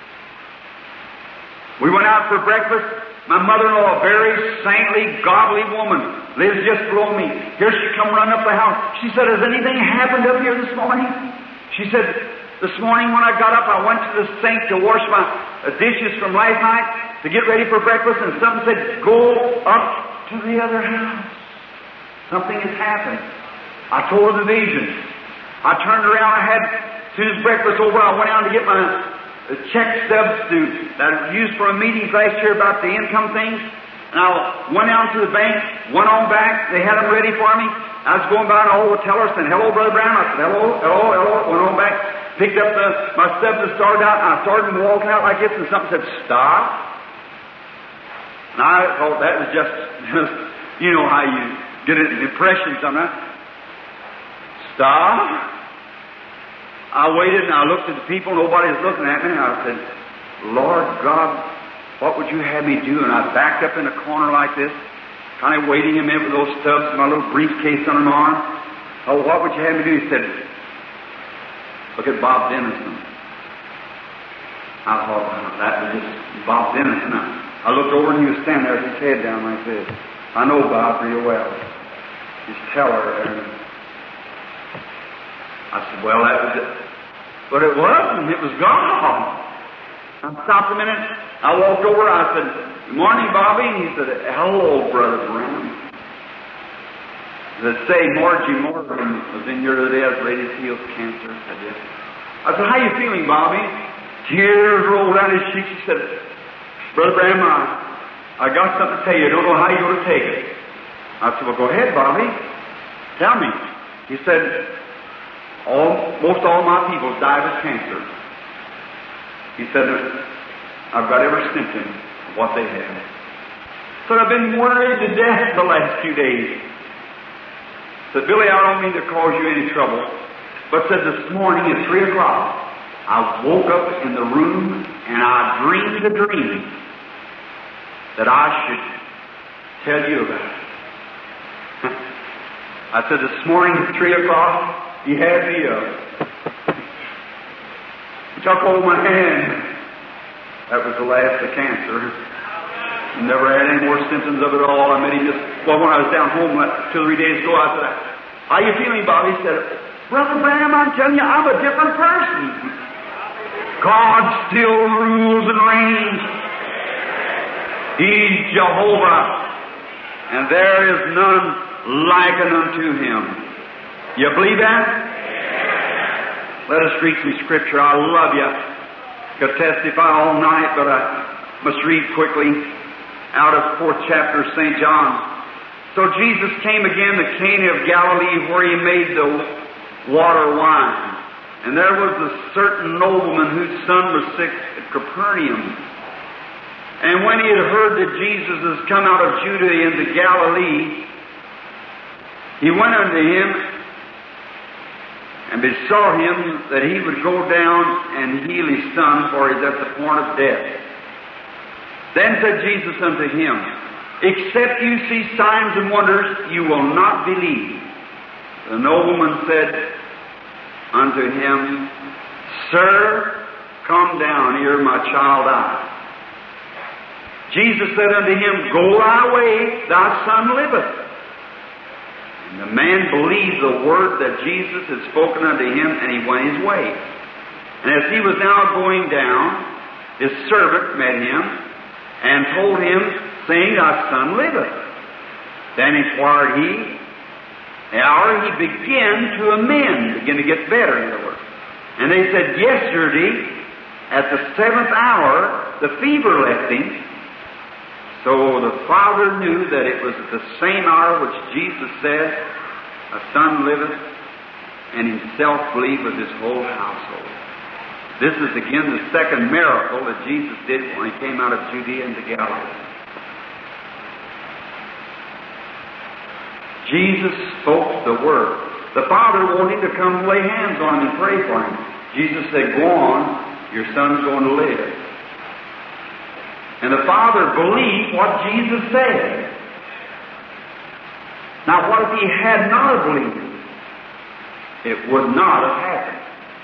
We went out for breakfast. My mother-in-law, a very saintly, godly woman, lives just below me. Here she come running up the house. She said, has anything happened up here this morning? She said, this morning when I got up, I went to the sink to wash my uh, dishes from last night to get ready for breakfast, and something said, go up to the other house. Something has happened. I told her the vision. I turned around. I had, as soon as breakfast over, I went out to get my uh, check stubs to, that I used for a meeting last year about the income things. And I went out to the bank, went on back. They had them ready for me. I was going by, and all the tellers said, hello, Brother Brown. I said, hello, hello, hello. Went on back, picked up the, my stubs and started out. And I started walking out like this, and something said, stop. And I thought that was just, just you know how you get an impression sometimes. Stop. I waited and I looked at the people. Nobody was looking at me. And I said, Lord God, what would you have me do? And I backed up in a corner like this, kind of waiting him in with those stubs, my little briefcase under my arm. Oh, what would you have me do? He said, look at Bob Dennison. I thought, well, that was just Bob Dennison. I looked over and he was standing there with his head down like this. I know Bob real well. His teller. And I said, well, that was it. But it wasn't. It was God. I stopped a minute. I walked over. I said, good morning, Bobby. And he said, hello, Brother Brown. They say Margie Morgan was in here today as Ladies Heals Cancer. I said, yes. I said, how you feeling, Bobby? Tears rolled down his cheeks. He said, Brother Brown, I I got something to tell you. I don't know how you're going to take it. I said, well, go ahead, Bobby. Tell me. He said, all, most all my people died of cancer. He said, I've got every symptom of what they had. Said, I've been worried to death the last few days. Said, Billy, I don't mean to cause you any trouble, but said, this morning at three o'clock, I woke up in the room and I dreamed a dream that I should tell you about it. I said, this morning at three o'clock, he had me up. He took hold of my hand. That was the last of cancer. Never had any more symptoms of it all. I met him just, well, when I was down home like, two or three days ago, I said, how you feeling, Bob? He said, Brother Branham, I'm telling you, I'm a different person. God still rules and reigns. He's Jehovah, and there is none likened unto Him. You believe that? Let us read some Scripture. I love you. Could testify all night, but I must read quickly out of fourth chapter of Saint John. So Jesus came again to Cana of Galilee, where He made the water wine. And there was a certain nobleman whose son was sick at Capernaum. And when he had heard that Jesus has come out of Judea into Galilee, he went unto him and besought him that he would go down and heal his son, for he is at the point of death. Then said Jesus unto him, except you see signs and wonders, you will not believe. The nobleman said unto him, Sir, come down, here my child dieth. Jesus said unto him, Go thy way, thy son liveth. And the man believed the word that Jesus had spoken unto him, and he went his way. And as he was now going down, his servant met him, and told him, saying, Thy son liveth. Then inquired he, the hour he began to amend, began to get better, in other words. And they said, yesterday, at the seventh hour, the fever left him. So the father knew that it was at the same hour which Jesus said, A son liveth, and himself believed with his whole household. This is again the second miracle that Jesus did when he came out of Judea into Galilee. Jesus spoke the word. The father wanted to come lay hands on him and pray for him. Jesus said, Go on, your son's going to live. And the father believed what Jesus said. Now, what if he had not believed it? It would not have happened.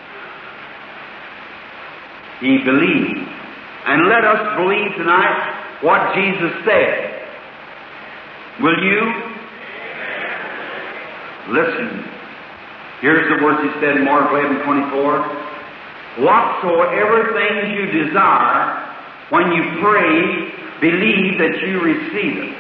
He believed. And let us believe tonight what Jesus said. Will you? Listen. Here's the words he said in Mark eleven twenty-four. Whatsoever things you desire, when you pray, believe that you receive it.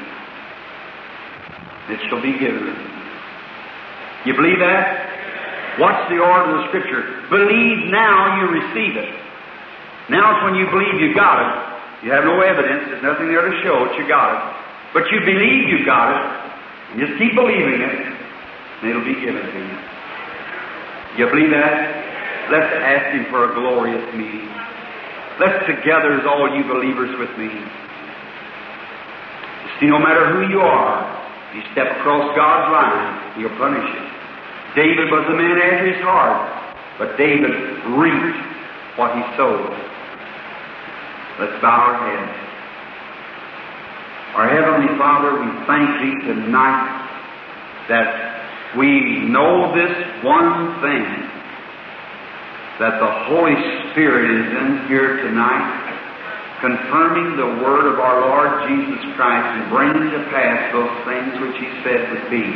It shall be given. You believe that? What's the order of the Scripture? Believe now you receive it. Now it's when you believe you got it. You have no evidence. There's nothing there to show that you got it. But you believe you got it. And just keep believing it. And it'll be given to you. You believe that? Let's ask Him for a glorious meeting. Let's together as all you believers with me. You see, no matter who you are, you step across God's line, He'll punish you. David was a man after his heart, but David reaped what he sowed. Let's bow our heads. Our Heavenly Father, we thank Thee tonight that we know this one thing, that the Holy Spirit is in here tonight, confirming the word of our Lord Jesus Christ and bringing to pass those things which He said would be.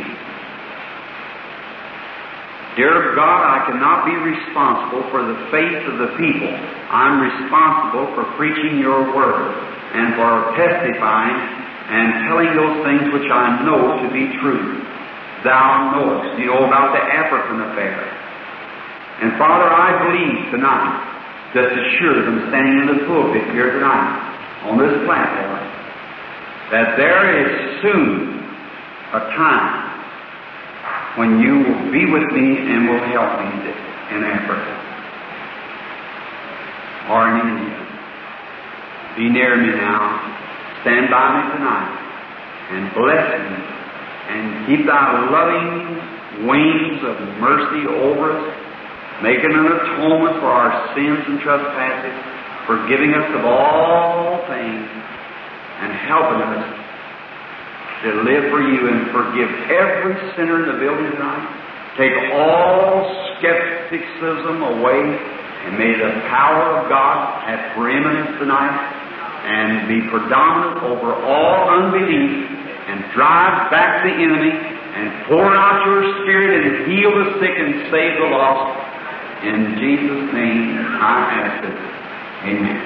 Dear God, I cannot be responsible for the faith of the people. I'm responsible for preaching Your word and for testifying and telling those things which I know to be true. Thou knowest, you know about the African affair. And Father, I believe tonight, just as sure as I'm standing in the pulpit here tonight, on this platform, that there is soon a time when You will be with me and will help me in Africa or in India. Be near me now. Stand by me tonight and bless me and keep Thy loving wings of mercy over us, making an atonement for our sins and trespasses, forgiving us of all things, and helping us to live for You and forgive every sinner in the building tonight. Take all skepticism away, and may the power of God have preeminence tonight and be predominant over all unbelief, and drive back the enemy and pour out Your Spirit and heal the sick and save the lost. In Jesus' name I ask it. Amen.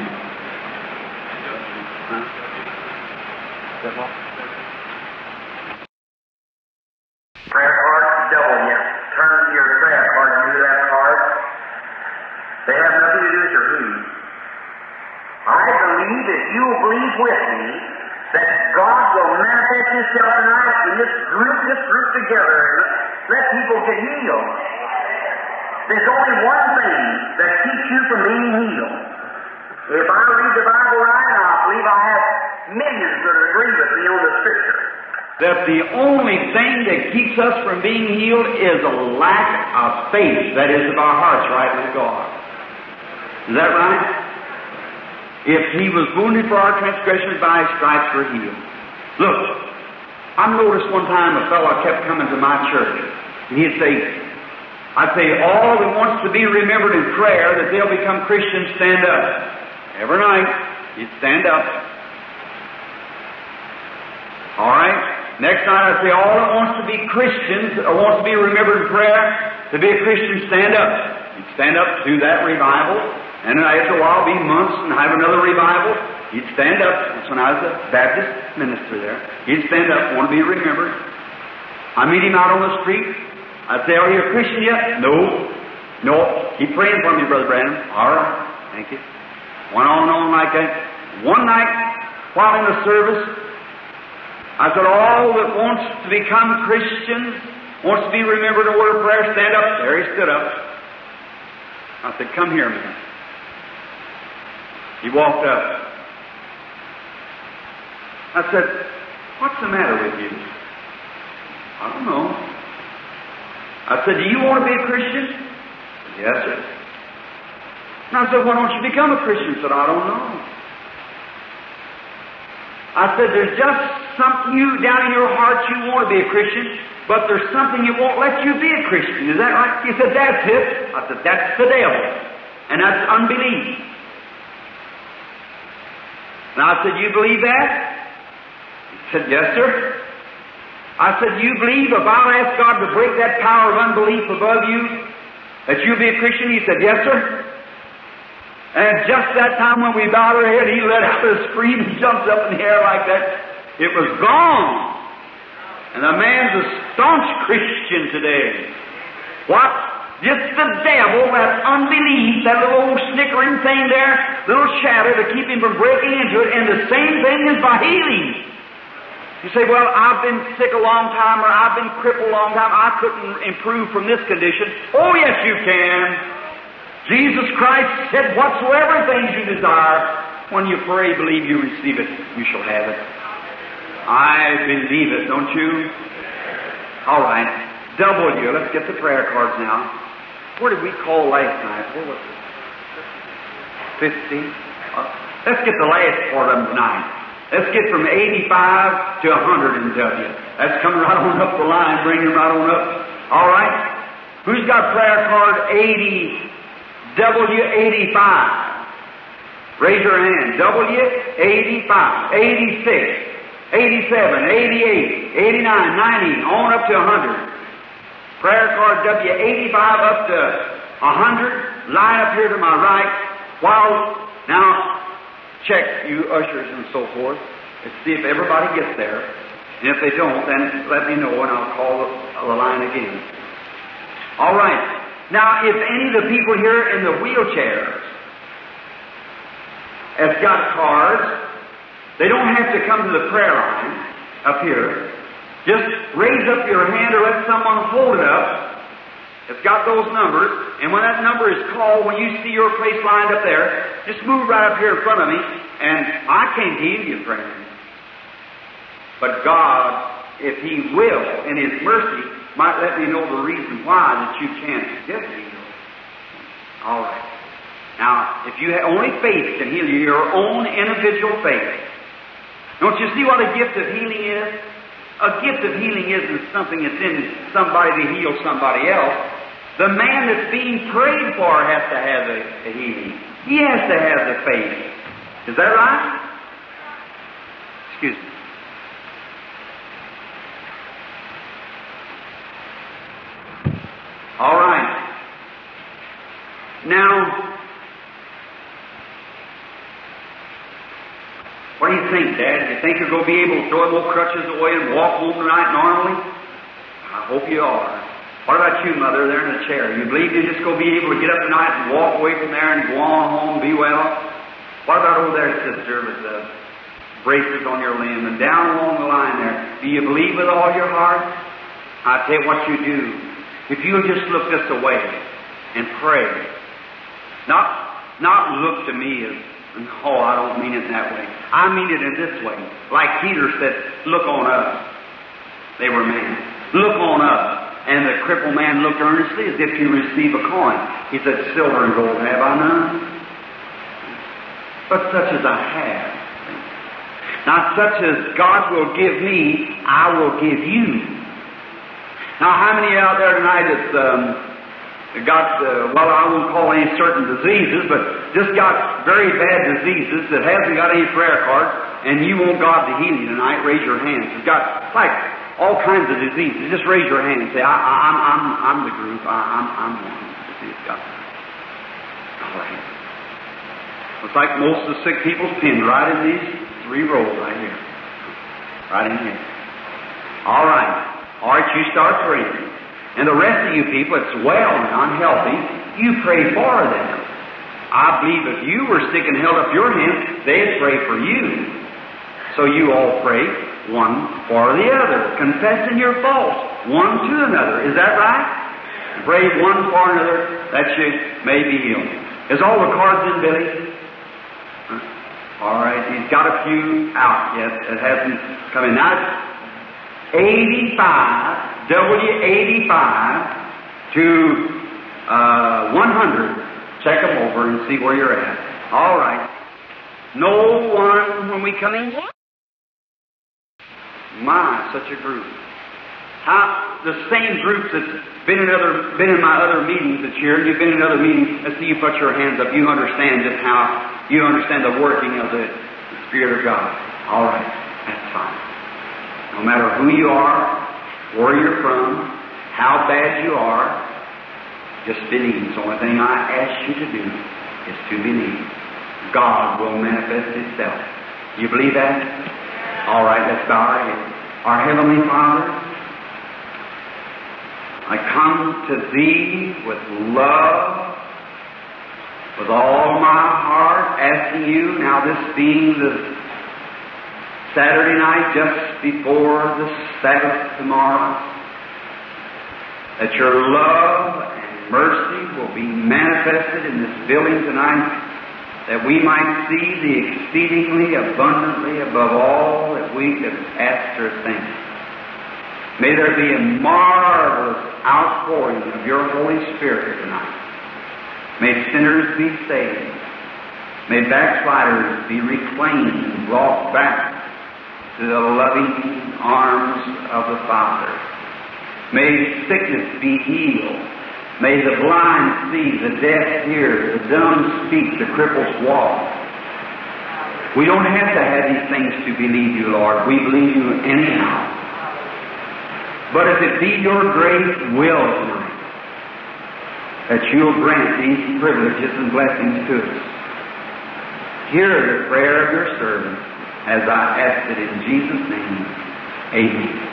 Prayer card, double you. Turn your prayer card into that card. They have nothing to do with your who. I believe if you will believe with me that God will manifest Himself tonight in this group, this group together, and let people get healed. There's only one thing that keeps you from being healed. If I read the Bible right, and I believe I have millions that agree with me on the Scripture, that the only thing that keeps us from being healed is a lack of faith, that is, of our hearts right with God. Is that right? If He was wounded for our transgressions, by His stripes we're healed. Look, I noticed one time a fellow kept coming to my church, and he'd say, I'd say, all that wants to be remembered in prayer, that they'll become Christians, stand up. Every night, he'd stand up. All right? Next night I say, all that wants to be Christians, or wants to be remembered in prayer, to be a Christian, stand up. You'd stand up to that revival, and then after a while be months and have another revival. You'd stand up. That's when I was a Baptist minister there. He'd stand up, want to be remembered. I meet him out on the street. I'd say, are you a Christian yet? No. No. Keep praying for me, Brother Branham. All right. Thank you. Went on and on like that. One night, while in the service, I said, all that wants to become Christians, wants to be remembered in a word of prayer, stand up. There he stood up. I said, come here, man. He walked up. I said, what's the matter with you? I don't know. I said, do you want to be a Christian? Yes, sir. And I said, why don't you become a Christian? He said, I don't know. I said, there's just something you, down in your heart, you want to be a Christian, but there's something that won't let you be a Christian. Is that right? He said, that's it. I said, that's the devil. And that's unbelief. And I said, you believe that? He said, yes, sir. I said, you believe if I'll ask God to break that power of unbelief above you, that you'll be a Christian? He said, yes, sir. And just that time when we bowed our head, he let out a scream and jumped up in the air like that. It was gone. And the man's a staunch Christian today. What? Just the devil, that unbelief, that little old snickering thing there, little shadow to keep him from breaking into it, and the same thing is by healing. You say, well, I've been sick a long time, or I've been crippled a long time, I couldn't improve from this condition. Oh, yes, you can. Jesus Christ said, whatsoever things you desire, when you pray, believe you receive it, you shall have it. I believe it, don't you? All right. W. Let's get the prayer cards now. Where did we call last night? Where was it? Fifty. Uh, let's get the last part of them tonight. Let's get from eighty-five to one hundred in W. That's coming right on up the line, bringing right on up. All right. Who's got prayer card eighty? W eighty-five. Raise your hand. W eighty-five, eighty-six, eighty-seven, eighty-eight, eighty-nine, ninety, on up to one hundred. Prayer card W eighty-five up to one hundred. Line up here to my right. While, now, check you ushers and so forth. Let's see if everybody gets there. And if they don't, then let me know and I'll call the, the line again. All right. Now, if any of the people here in the wheelchairs have got cards, they don't have to come to the prayer line up here. Just raise up your hand or let someone hold it up. It's got those numbers, and when that number is called, when you see your place lined up there, just move right up here in front of me, and I can't heal you, friend. But God, if He will, in His mercy, might let me know the reason why that you can't get healed. All right. Now, if you have only faith can heal you, your own individual faith. Don't you see what a gift of healing is? A gift of healing isn't something that's in somebody to heal somebody else. The man that's being prayed for has to have the, the healing. He has to have the faith. Is that right? Excuse me. All right. Now, what do you think, Dad? Do you think you're going to be able to throw those crutches away and walk home tonight normally? I hope you are. What about you, Mother, there in the chair? You believe you're just going to be able to get up tonight and walk away from there and go on home and be well? What about over there, sister, with the braces on your limb and down along the line there? Do you believe with all your heart? I tell you what you do. If you'll just look this away and pray, not not look to me as, oh, I don't mean it that way. I mean it in this way. Like Peter said, look on us. They were men. Look on us. And the crippled man looked earnestly as if to receive a coin. He said, silver and gold have I none, but such as I have. Now, such as God will give me, I will give you. Now, how many out there tonight that's um, got, uh, well, I won't call any certain diseases, but just got very bad diseases that hasn't got any prayer cards, and you want God to heal you tonight, raise your hands. You've got like all kinds of diseases. Just raise your hand and say, I, I, I'm, I'm, I'm the group. I, I'm, I'm one. See, it's got all right. Looks like most of the sick people's pinned right in these three rows right here. Right in here. All right. All right, you start praying. And the rest of you people that's well and unhealthy, you pray for them. I believe if you were sick and held up your hand, they'd pray for you. So you all pray one for the other, confessing your faults one to another. Is that right? Pray one for another that you may be healed. Is all the cards in, Billy? All right, he's got a few out yet that hasn't come in. Now it's eighty-five, W eighty-five to uh, one hundred. Check them over and see where you're at. All right. No one when we come in. My, such a group. How the same groups that's been in other been in my other meetings this year. You've been in other meetings. Let's see you put your hands up. You understand just how you understand the working of the, the Spirit of God. All right, that's fine. No matter who you are, where you're from, how bad you are, just believe. The only thing I ask you to do is to believe. God will manifest Himself. You believe that? All right, let's bow our heads. Our Heavenly Father, I come to Thee with love, with all my heart, asking You, now this being the Saturday night just before the Sabbath tomorrow, that Your love and mercy will be manifested in this building tonight, that we might see the exceedingly abundantly above all that we could ask or think. May there be a marvelous outpouring of Your Holy Spirit tonight. May sinners be saved. May backsliders be reclaimed and brought back to the loving arms of the Father. May sickness be healed. May the blind see, the deaf hear, the dumb speak, the cripples walk. We don't have to have these things to believe You, Lord. We believe You anyhow. But if it be Your great will tonight, that You'll grant these privileges and blessings to us, hear the prayer of Your servant as I ask it in Jesus' name. Amen.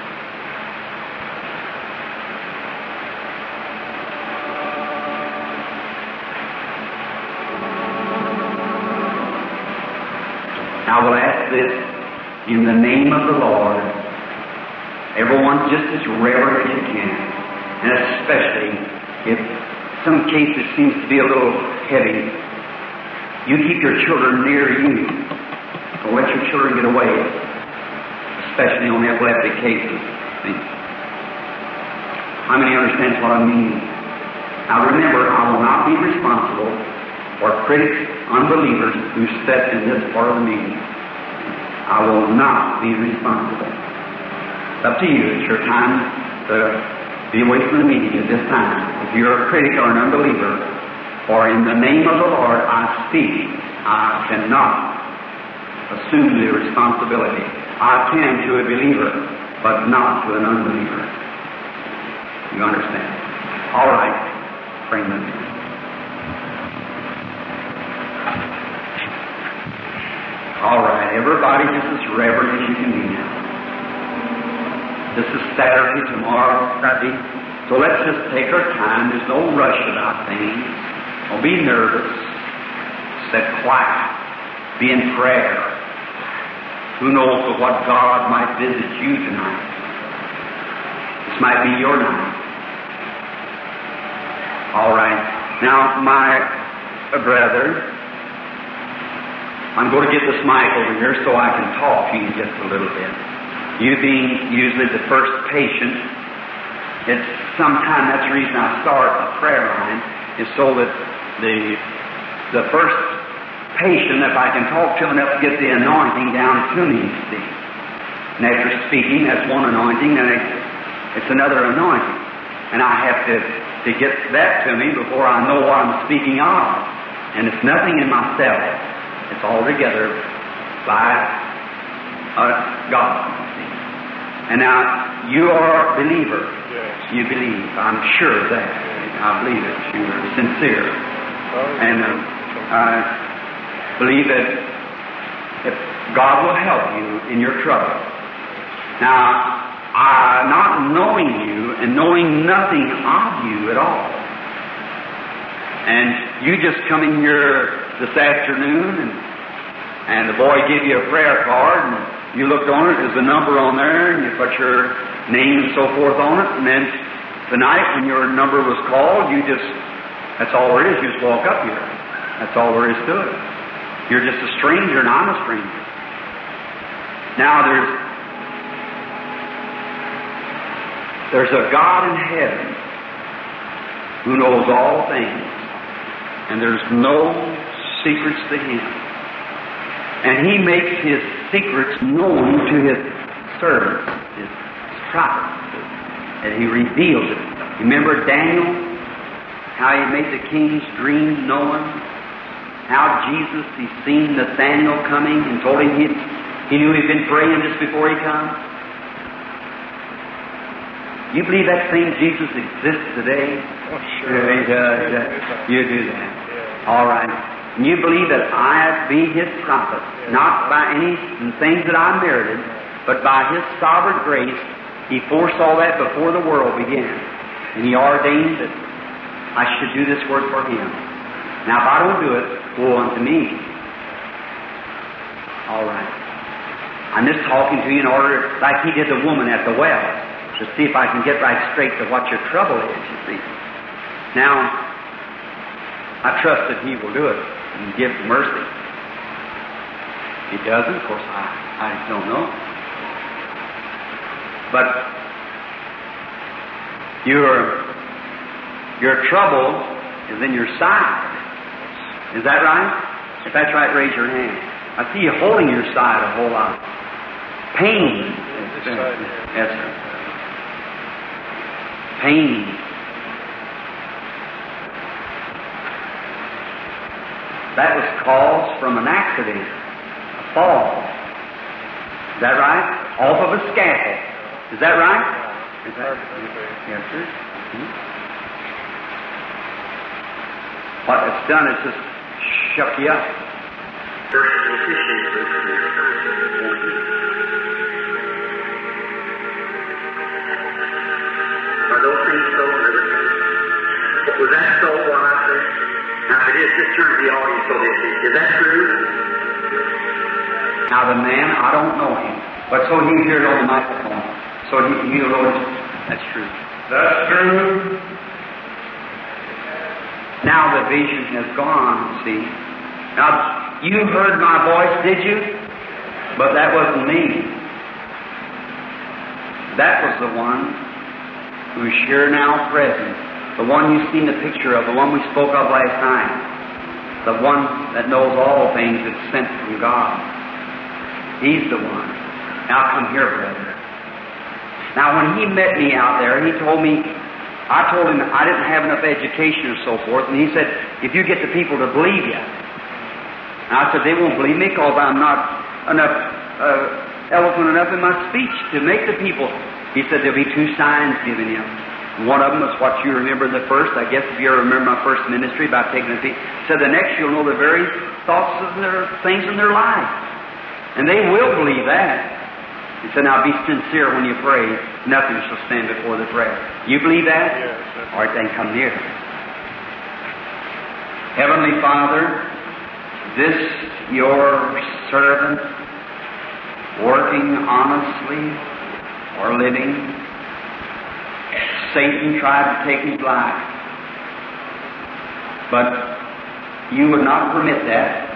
I will ask this in the name of the Lord. Everyone just as reverent as you can. And especially if some cases seems to be a little heavy, you keep your children near you. Don't let your children get away. Especially on epileptic cases. See? How many understands what I mean? Now remember, I will not be responsible for critics, unbelievers who sit in this part of the meeting. I will not be responsible. It's up to you. It's your time to be away from the meeting at this time. If you're a critic or an unbeliever, or in the name of the Lord I speak, I cannot assume the responsibility. I can to a believer, but not to an unbeliever. You understand? All right. Bring them in. All right, everybody just as reverent as you can be now. This is Saturday, tomorrow, Sunday. So let's just take our time. There's no rush about things. Don't be nervous. Sit quiet. Be in prayer. Who knows but what God might visit you tonight. This might be your night. All right. Now, my brother, I'm going to get this mic over here so I can talk to you just a little bit. You being usually the first patient, it's sometime that's the reason I start a prayer line, is so that the the first patient, if I can talk to him enough to get the anointing down to me, you see. And after speaking, that's one anointing, and it's, it's another anointing. And I have to, to get that to me before I know what I'm speaking of. And it's nothing in myself. It's all together by uh, God. And now, you are a believer. Yes. You believe. I'm sure of that. I believe it. You're sincere. And uh, I believe that, that God will help you in your trouble. Now, I, not knowing you and knowing nothing of you at all, and you just come in here this afternoon, and, and the boy gave you a prayer card, and you looked on it, there's a number on there, and you put your name and so forth on it, and then tonight when your number was called, you just, that's all there is, you just walk up here. That's all there is to it. You're just a stranger, and I'm a stranger. Now there's There's a God in heaven who knows all things, and there's no secrets to Him. And He makes His secrets known to His servants, His prophets, and He reveals it. Remember Daniel, how he made the king's dream known? How Jesus, he seen Nathanael coming and told him he, he knew he'd been praying just before he come? You believe that same Jesus exists today? Oh, sure. He does. Yes. You do that. Yes. All right. And you believe that I be His prophet, Yes. not by any things that I merited, but by His sovereign grace. He foresaw that before the world began. And He ordained that I should do this work for Him. Now, if I don't do it, woe unto me. All right. I'm just talking to you in order, like He did the woman at the well, to see if I can get right straight to what your trouble is, you see. Now, I trust that He will do it and give mercy. If He doesn't, of course, I, I don't know. But your, your trouble is in your side. Is that right? If that's right, raise your hand. I see you holding your side a whole lot. Pain. This side here. Yes, sir. Pain. That was caused from an accident, a fall. Is that right? Off of a scaffold. Is that right? Is that yes, sir? Hmm? What it's done is just shook you up. Are those things so? Was that so, what I said? Now, if it is, just turn to the audience so they see. Is that true? Now, the man, I don't know him, but so he's here on the microphone. So he, he'll know it. That's true. That's true. Now the vision has gone, see. Now, you heard my voice, did you? But that wasn't me. That was the one who's here now present. The one you've seen the picture of, the one we spoke of last night. The one that knows all things that's sent from God. He's the one. Now come here, brother. Now when he met me out there, he told me, I told him I didn't have enough education or so forth, and he said, if you get the people to believe you. And I said, they won't believe me because I'm not enough uh, eloquent enough in my speech to make the people. He said, there'll be two signs given you. One of them is what you remember the first. I guess if you ever remember my first ministry about taking the feet. He said, the next you'll know the very thoughts of their things in their life. And they will believe that. He said, now be sincere when you pray. Nothing shall stand before the prayer. You believe that? Yes. All right, then come near. Heavenly Father, this your servant, working honestly or living, Satan tried to take his life. But you would not permit that.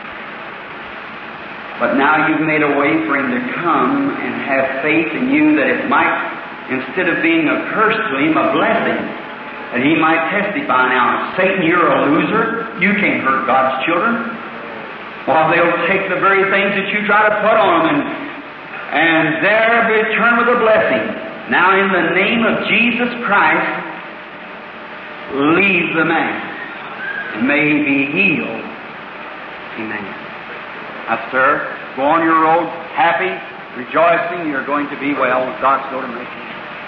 But now you've made a way for him to come and have faith in you that it might, instead of being a curse to him, a blessing. And he might testify now, Satan, you're a loser. You can't hurt God's children. Well, they'll take the very things that you try to put on them and, and there return with a blessing. Now in the name of Jesus Christ, leave the man and may he be healed. Amen. Now, sir, go on your road happy, rejoicing you're going to be well. God's going to make you.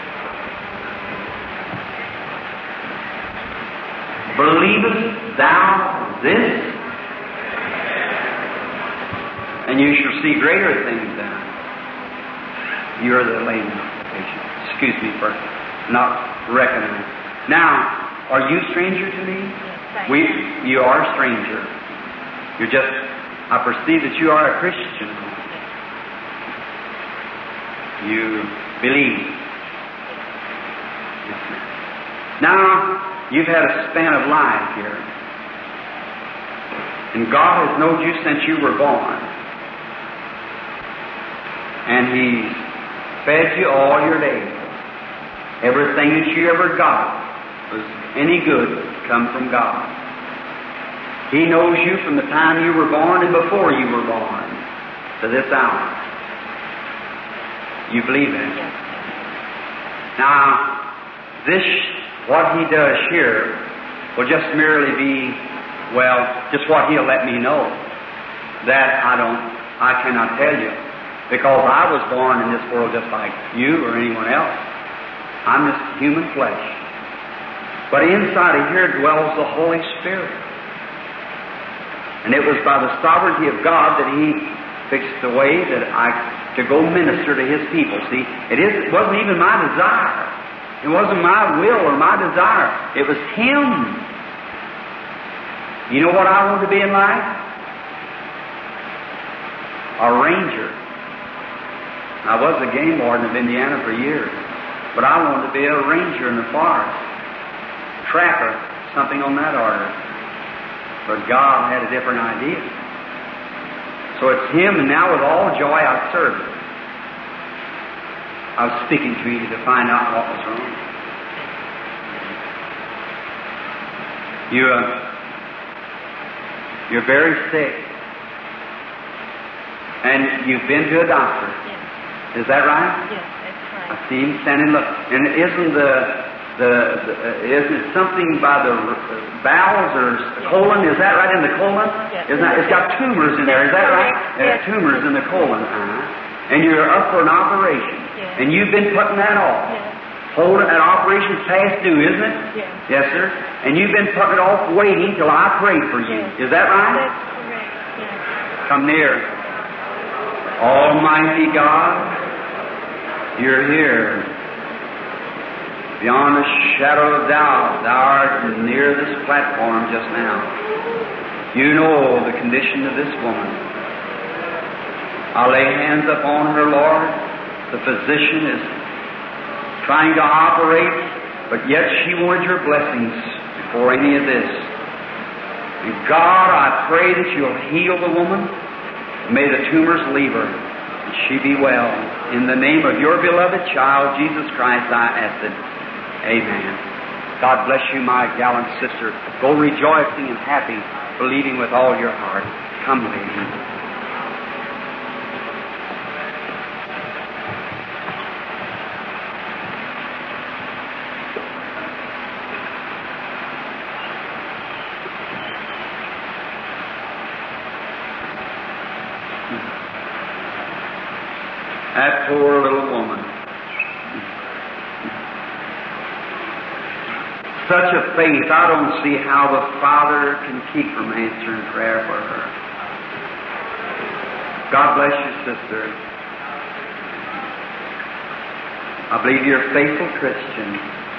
Believest thou this? And you shall see greater things than. You are the lady patient. Excuse me for not recognizing. Now, are you stranger to me? Yes, we, you are a stranger. You're just, I perceive that you are a Christian. You believe. Yes, ma'am. Now, you've had a span of life here. And God has known you since you were born. And He's fed you all your days. Everything that you ever got was any good come from God. He knows you from the time you were born and before you were born to this hour. You believe that? Yes. Now, this, what He does here, will just merely be, well, just what He'll let me know. That I don't, I cannot tell you. Because I was born in this world just like you or anyone else. I'm just human flesh. But inside of here dwells the Holy Spirit. And it was by the sovereignty of God that He fixed the way that I to go minister to His people. See, it, is, it wasn't even my desire. It wasn't my will or my desire. It was Him. You know what I wanted to be in life? A ranger. I was a game warden of Indiana for years, but I wanted to be a ranger in the forest, trapper, something on that order. But God had a different idea. So it's Him, and now with all joy I serve Him. I was speaking to you to find out what was wrong. You, uh, you're very sick, and you've been to a doctor. Is that right? Yes, that's right. I see him standing. Look, and isn't the the, the uh, isn't it something by the uh, bowels or Yes. colon? Is that right in the colon? Yes. Isn't that? It's got tumors in there. Is that right? Uh, Yes. tumors in the colon. Uh-huh. And you're up for an operation, Yes. and you've been putting that off. Yes. Holding that operation's past due, isn't it? Yes. Yes, sir. And you've been putting it off, waiting till I prayed for you. Yes. Is that right? That's correct. Yes. Come near. Almighty God, You're here. Beyond a shadow of doubt, Thou art near this platform just now. You know the condition of this woman. I lay hands upon her, Lord. The physician is trying to operate, but yet she wanted Your blessings before any of this. And God, I pray that You'll heal the woman. May the tumors leave her, and she be well. In the name of Your beloved child, Jesus Christ, I ask it. Amen. God bless you, my gallant sister. Go rejoicing and happy, believing with all your heart. Come, lady. That poor little woman. Such a faith, I don't see how the Father can keep from answering prayer for her. God bless you, sister. I believe you're a faithful Christian.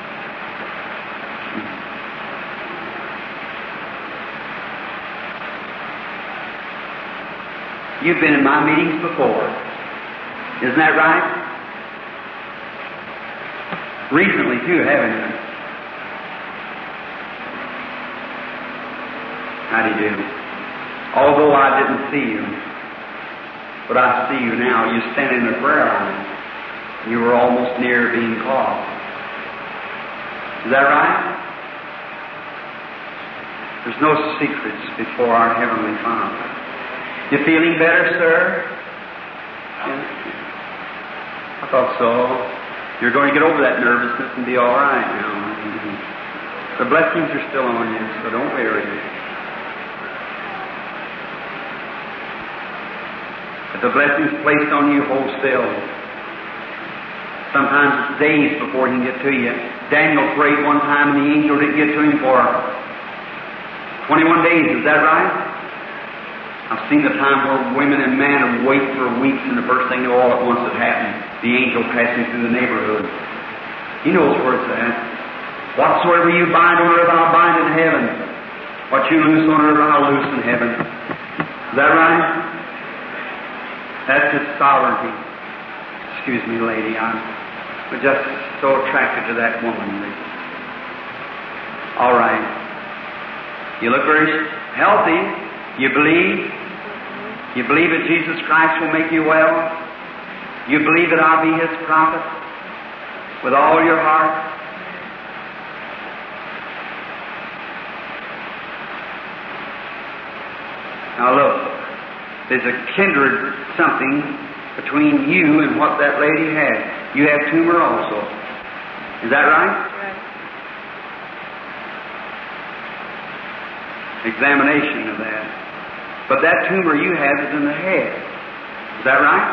You've been in my meetings before. Isn't that right? Recently, too, haven't you? How do you do? Although I didn't see you, but I see you now. You stand in the prayer line. You were almost near being called. Is that right? There's no secrets before our Heavenly Father. You feeling better, sir? Yeah. I thought so. You're going to get over that nervousness and be all right now. The blessings are still on you, so don't worry. The The blessing's placed on you wholesale. Sometimes it's days before he can get to you. Daniel prayed one time and the angel didn't get to him for twenty-one days. Is that right? I've seen the time where women and men have waited for weeks and the first thing they know all at once it happened. The angel passing through the neighborhood. He knows where it's at. Whatsoever you bind on earth, I'll bind in heaven. What you loose on earth, I'll loose in heaven. Is that right? That's His sovereignty. Excuse me, lady. I'm just so attracted to that woman. All right. You look very healthy. You believe? You believe that Jesus Christ will make you well? You believe that I'll be His prophet? With all your heart? Now look, there's a kindred something between you and what that lady had. You have tumor also. Is that right? Right. Examination of that. But that tumor you have is in the head. Is that right?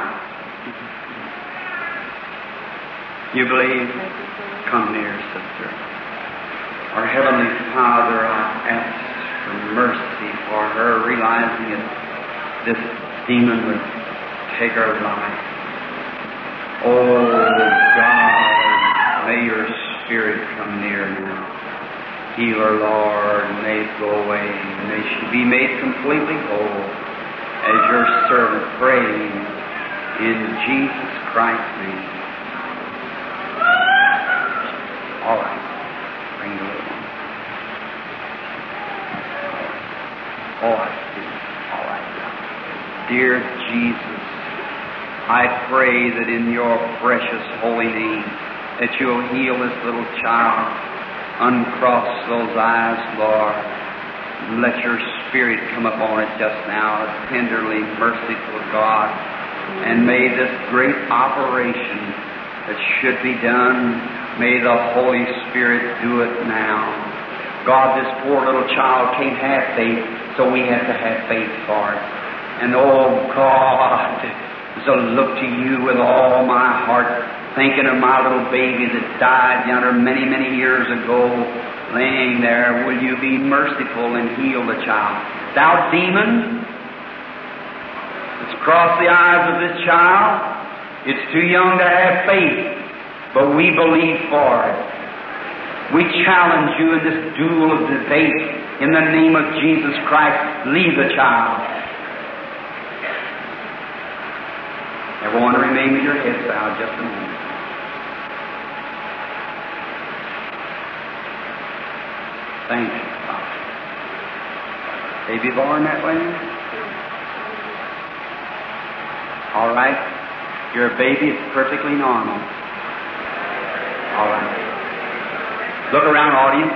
You believe? Come near, sister. Our Heavenly Father, I ask for mercy for her, realizing that this demon would take her life. Oh God, may your Spirit come near now. Heal her, Lord, and may it go away. May she be made completely whole as your servant praying in Jesus Christ's name. All right. Bring the little one. All right. All right. Dear Jesus, I pray that in your precious holy name that you'll heal this little child. Uncross those eyes, Lord. Let your Spirit come upon it just now, tenderly, merciful God. And may this great operation that should be done, may the Holy Spirit do it now. God, this poor little child can't have faith, so we have to have faith for it. And oh God, as I look to you with all my heart, thinking of my little baby that died yonder many, many years ago, laying there, will you be merciful and heal the child? Thou demon, that's crossed the eyes of this child, it's too young to have faith, but we believe for it. We challenge you in this duel of debate in the name of Jesus Christ. Leave the child. Everyone remain with your heads bowed just a moment. Thank you, Father. Baby born that way? All right. Your baby is perfectly normal. All right. Look around, audience.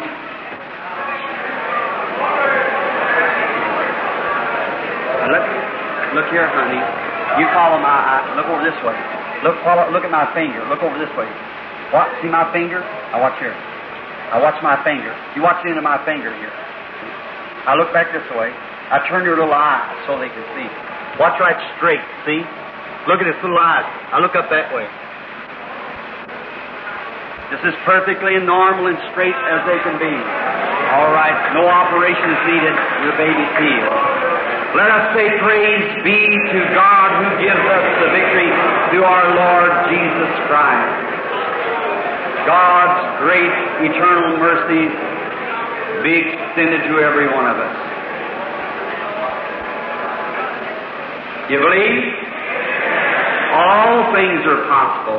Look, look here, honey. You follow my eye. Look over this way. Look, follow. Look at my finger. Look over this way. What? See my finger? Now watch here. Now watch my finger. You watch into my finger here. I look back this way. I turn your little eyes so they can see. Watch right straight. See? Look at his little eyes. I look up that way. This is perfectly normal and straight as they can be. All right. No operation is needed. Your baby's healed. Let us say praise be to God who gives us the victory through our Lord Jesus Christ. God's great eternal mercy be extended to every one of us. You believe? All things are possible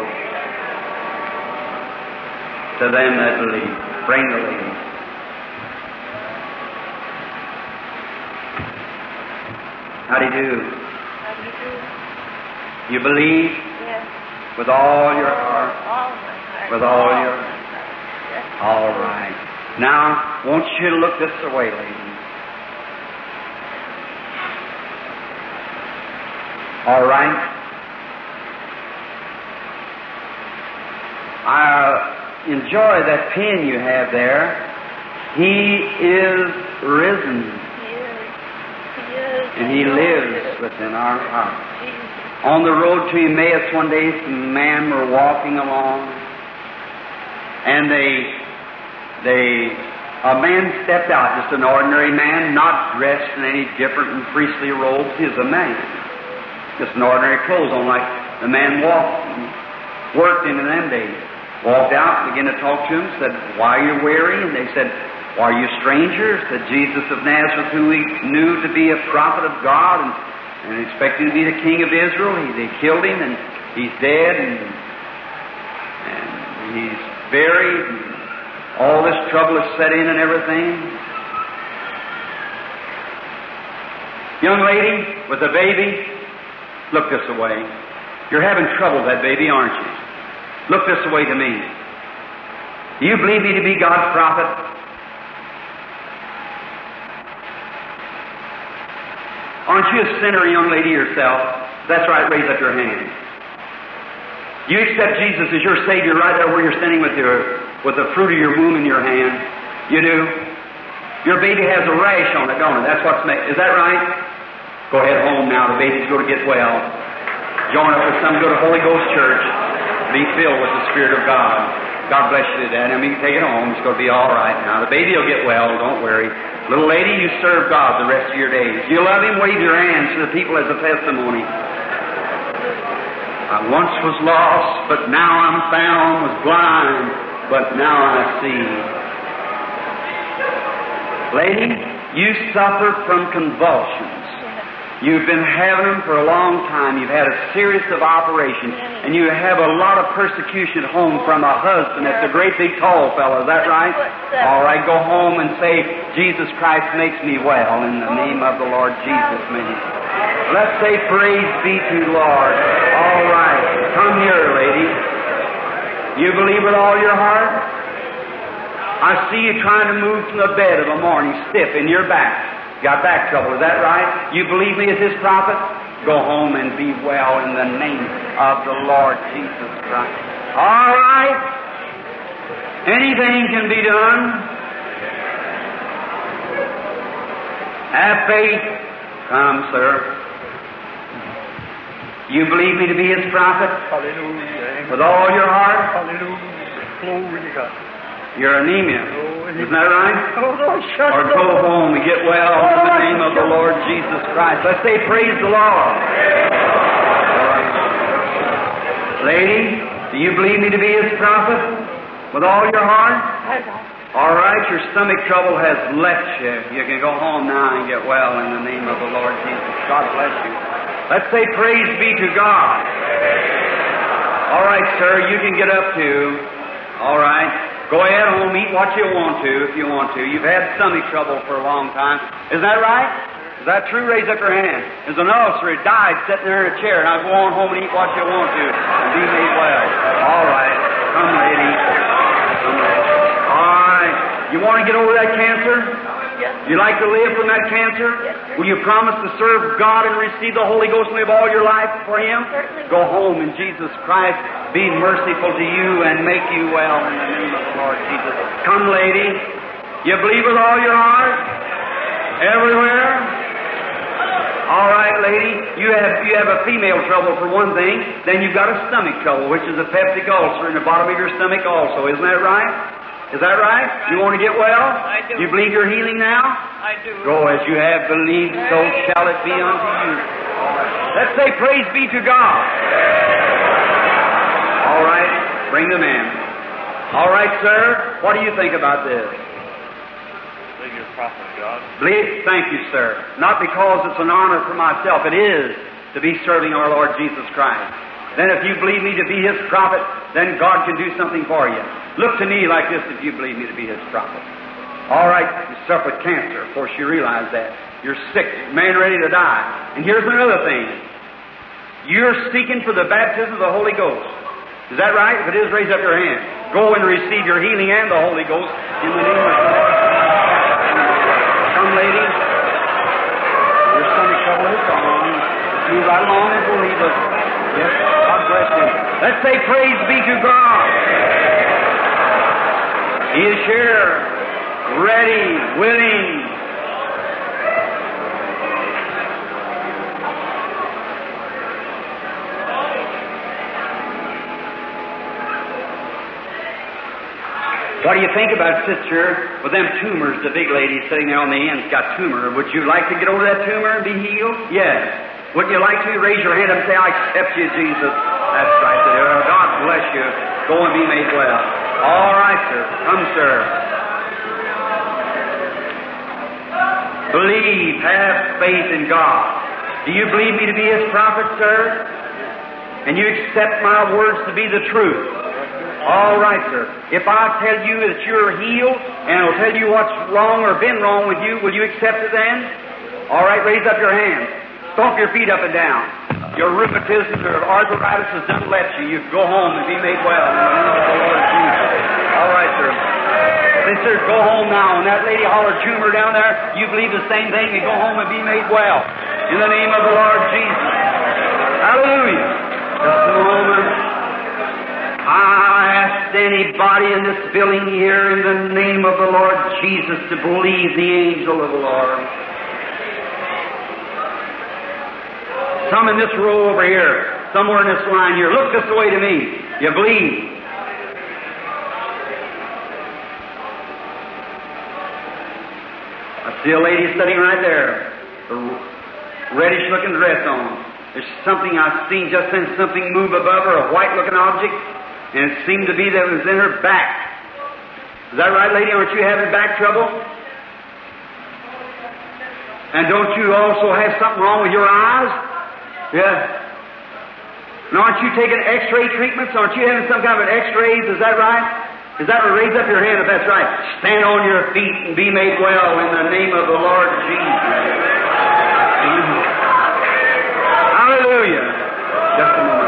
to them that believe. Bring the lady. How do you do? How do you do? You believe? Yes. With all your heart? All my heart. With all your... Yes. All right. Now, I want you to look this way, ladies. All right. I enjoy that pen you have there. He is risen. He is. He is. And He lives within our hearts. Jesus. On the road to Emmaus one day, some men were walking along, and they, they, a man stepped out, just an ordinary man, not dressed in any different than priestly robes. He was a man, just an ordinary clothes on, like the man walked, worked in them days. Walked out, began to talk to him, said, "Why are you weary?" And they said, "Are you strangers?" Said, "Jesus of Nazareth, who we knew to be a prophet of God and, and expecting to be the King of Israel. He, they killed him, and he's dead, and, and he's buried, and all this trouble has set in and everything." Young lady with a baby, look this way. You're having trouble with that baby, aren't you? Look this way to me. Do you believe me to be God's prophet? Aren't you a sinner, young lady, yourself? That's right, raise up your hand. You accept Jesus as your Savior right there where you're standing with your with the fruit of your womb in your hand. You do? Your baby has a rash on it, don't it? That's what's made. Is that right? Go ahead home now. The baby's going to get well. Join up with some, go to Holy Ghost Church. Be filled with the Spirit of God. God bless you today. And you can take it home. It's going to be all right now. The baby will get well. Don't worry. Little lady, you serve God the rest of your days. You love Him. Wave your hands to the people as a testimony. I once was lost, but now I'm found. Was blind, but now I see. Lady, you suffer from convulsions. You've been having them for a long time. You've had a series of operations, and you have a lot of persecution at home from a husband that's a great big tall fellow. Is that right? All right, go home and say, "Jesus Christ makes me well in the name of the Lord Jesus." May He. Let's say, "Praise be to the Lord." All right, come here, lady. You believe with all your heart? I see you trying to move from the bed of a morning, stiff in your back. Got back trouble, is that right? You believe me as His prophet? Go home and be well in the name of the Lord Jesus Christ. All right. Anything can be done. Have faith. Come, sir. You believe me to be His prophet? Hallelujah. With all your heart? Hallelujah. Glory to God. You're anemia. Isn't that right? Oh, Lord, shut Or go home and get well in the name of the Lord Jesus Christ. Let's say, "Praise the Lord." Lady, do you believe me to be His prophet? With all your heart? All right, your stomach trouble has left you. You can go home now and get well in the name of the Lord Jesus. God bless you. Let's say, "Praise be to God." All right, sir, you can get up too. All right. Go ahead home, eat what you want to, if you want to. You've had stomach trouble for a long time. Is that right? Is that true? Raise up your hand. There's an ulcer. It died sitting there in a chair. Now go on home and eat what you want to and be made well. All right. Come, lady. Come, lady. All right. You want to get over that cancer? You like to live from that cancer? Will you promise to serve God and receive the Holy Ghost and live all your life for Him? Go home in Jesus Christ. Be merciful to you and make you well in the name of the Lord Jesus. Come, lady. You believe with all your heart? Everywhere? All right, lady. You have you have a female trouble for one thing. Then you've got a stomach trouble, which is a peptic ulcer in the bottom of your stomach also. Isn't that right? Is that right? You want to get well? I do. You believe you're healing now? I do. Go as you have believed, so shall it be unto you. Let's say, "Praise be to God." All right, bring them in. All right, sir, what do you think about this? Believe you're a prophet of God. Believe, thank you, sir. Not because it's an honor for myself. It is to be serving our Lord Jesus Christ. Then if you believe me to be His prophet, then God can do something for you. Look to me like this if you believe me to be His prophet. All right, you suffer with cancer. Of course, you realize that. You're sick, man ready to die. And here's another thing. You're seeking for the baptism of the Holy Ghost. Is that right? If it is, raise up your hand. Go and receive your healing and the Holy Ghost in the name of Jesus. Come, lady. Your stomach trouble is gone. Move right along and believe us. Yes, God bless you. Let's say, "Praise be to God." He is here, ready, willing. What do you think about, sister, with them tumors, the big lady sitting there on the end's got tumor? Would you like to get over that tumor and be healed? Yes. Wouldn't you like to raise your hand and say, I accept you, Jesus? That's right, sir. God bless you. Go and be made well. All right, sir. Come, sir. Believe, have faith in God. Do you believe me to be His prophet, sir? And you accept my words to be the truth? All right, sir. If I tell you that you're healed, and I'll tell you what's wrong or been wrong with you, will you accept it then? All right, raise up your hands. Stomp your feet up and down. Your rheumatism or arthritis has done left you. You can go home and be made well in the name of the Lord Jesus. All right, sir. Sister, go home now. And that lady hollered tumor down there, you believe the same thing, you go home and be made well in the name of the Lord Jesus. Hallelujah. Just a moment. I ask anybody in this building here in the name of the Lord Jesus to believe the angel of the Lord. Some in this row over here, somewhere in this line here, look this way to me. You believe. I see a lady sitting right there, a reddish-looking dress on. There's something I've seen just then, something move above her, a white-looking object. And it seemed to be that it was in her back. Is that right, lady? Aren't you having back trouble? And don't you also have something wrong with your eyes? Yeah. And aren't you taking x-ray treatments? Aren't you having some kind of an x-rays? Is that right? Is that right? Raise up your hand if that's right. Stand on your feet and be made well in the name of the Lord Jesus. Hallelujah. Just a moment.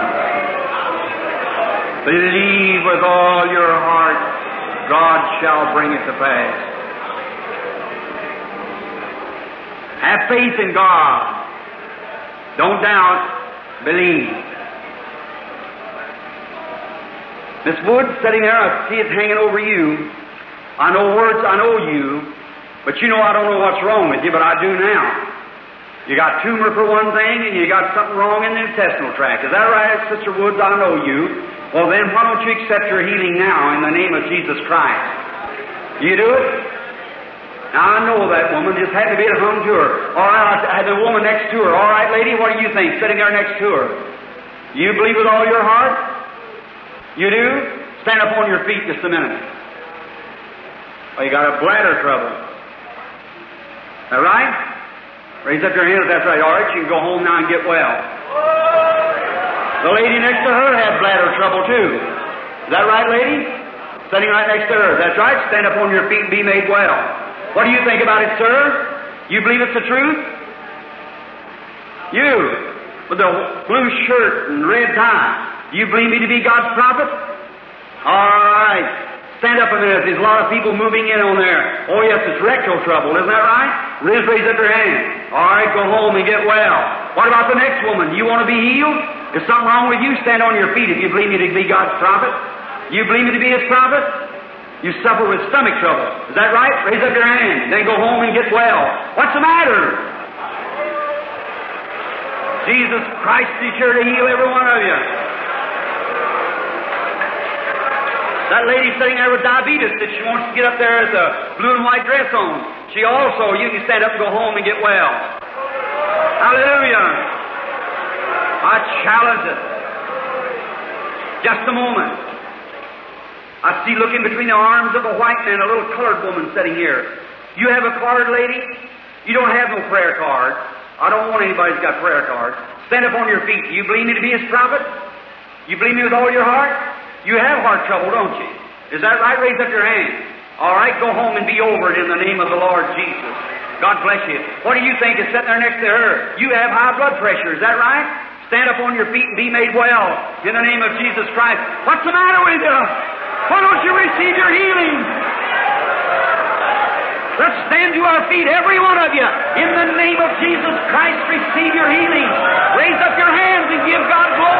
Believe with all your heart, God shall bring it to pass. Have faith in God. Don't doubt, believe. Miss Wood sitting there, I see it hanging over you. I know words, I know you, but you know I don't know what's wrong with you, but I do now. You got tumor for one thing, and you got something wrong in the intestinal tract. Is that right, Sister Woods? I know you. Well, then, why don't you accept your healing now in the name of Jesus Christ? You do it? Now, I know that woman. Just had to be at home to her. All right, I had the woman next to her. All right, lady, what do you think, sitting there next to her? You believe with all your heart? You do? Stand up on your feet just a minute. Well, you got a bladder trouble. Is that right? Raise up your hand if that's right. All right, you can go home now and get well. The lady next to her had bladder trouble too. Is that right, lady? Sitting right next to her. That's right. Stand up on your feet and be made well. What do you think about it, sir? You believe it's the truth? You, with the blue shirt and red tie, you believe me to be God's prophet? All right. Stand up a minute. There's a lot of people moving in on there. Oh, yes, it's rectal trouble. Isn't that right? Riz, raise up your hand. All right, go home and get well. What about the next woman? You want to be healed? Is something wrong with you? Stand on your feet if you believe me to be God's prophet. You believe me to be His prophet? You suffer with stomach trouble. Is that right? Raise up your hand. Then go home and get well. What's the matter? Jesus Christ is here to heal every one of you. That lady sitting there with diabetes, that she wants to get up there with a blue and white dress on. She also, you can stand up and go home and get well. Hallelujah. I challenge it. Just a moment. I see looking between the arms of a white man, a little colored woman sitting here. You have a card, lady? You don't have no prayer card. I don't want anybody who's got prayer cards. Stand up on your feet. You believe me to be His prophet? You believe me with all your heart? You have heart trouble, don't you? Is that right? Raise up your hand. All right, go home and be over it in the name of the Lord Jesus. God bless you. What do you think is sitting there next to her? You have high blood pressure, is that right? Stand up on your feet and be made well in the name of Jesus Christ. What's the matter with you? Why don't you receive your healing? Let's stand to our feet, every one of you. In the name of Jesus Christ, receive your healing. Raise up your hands and give God glory.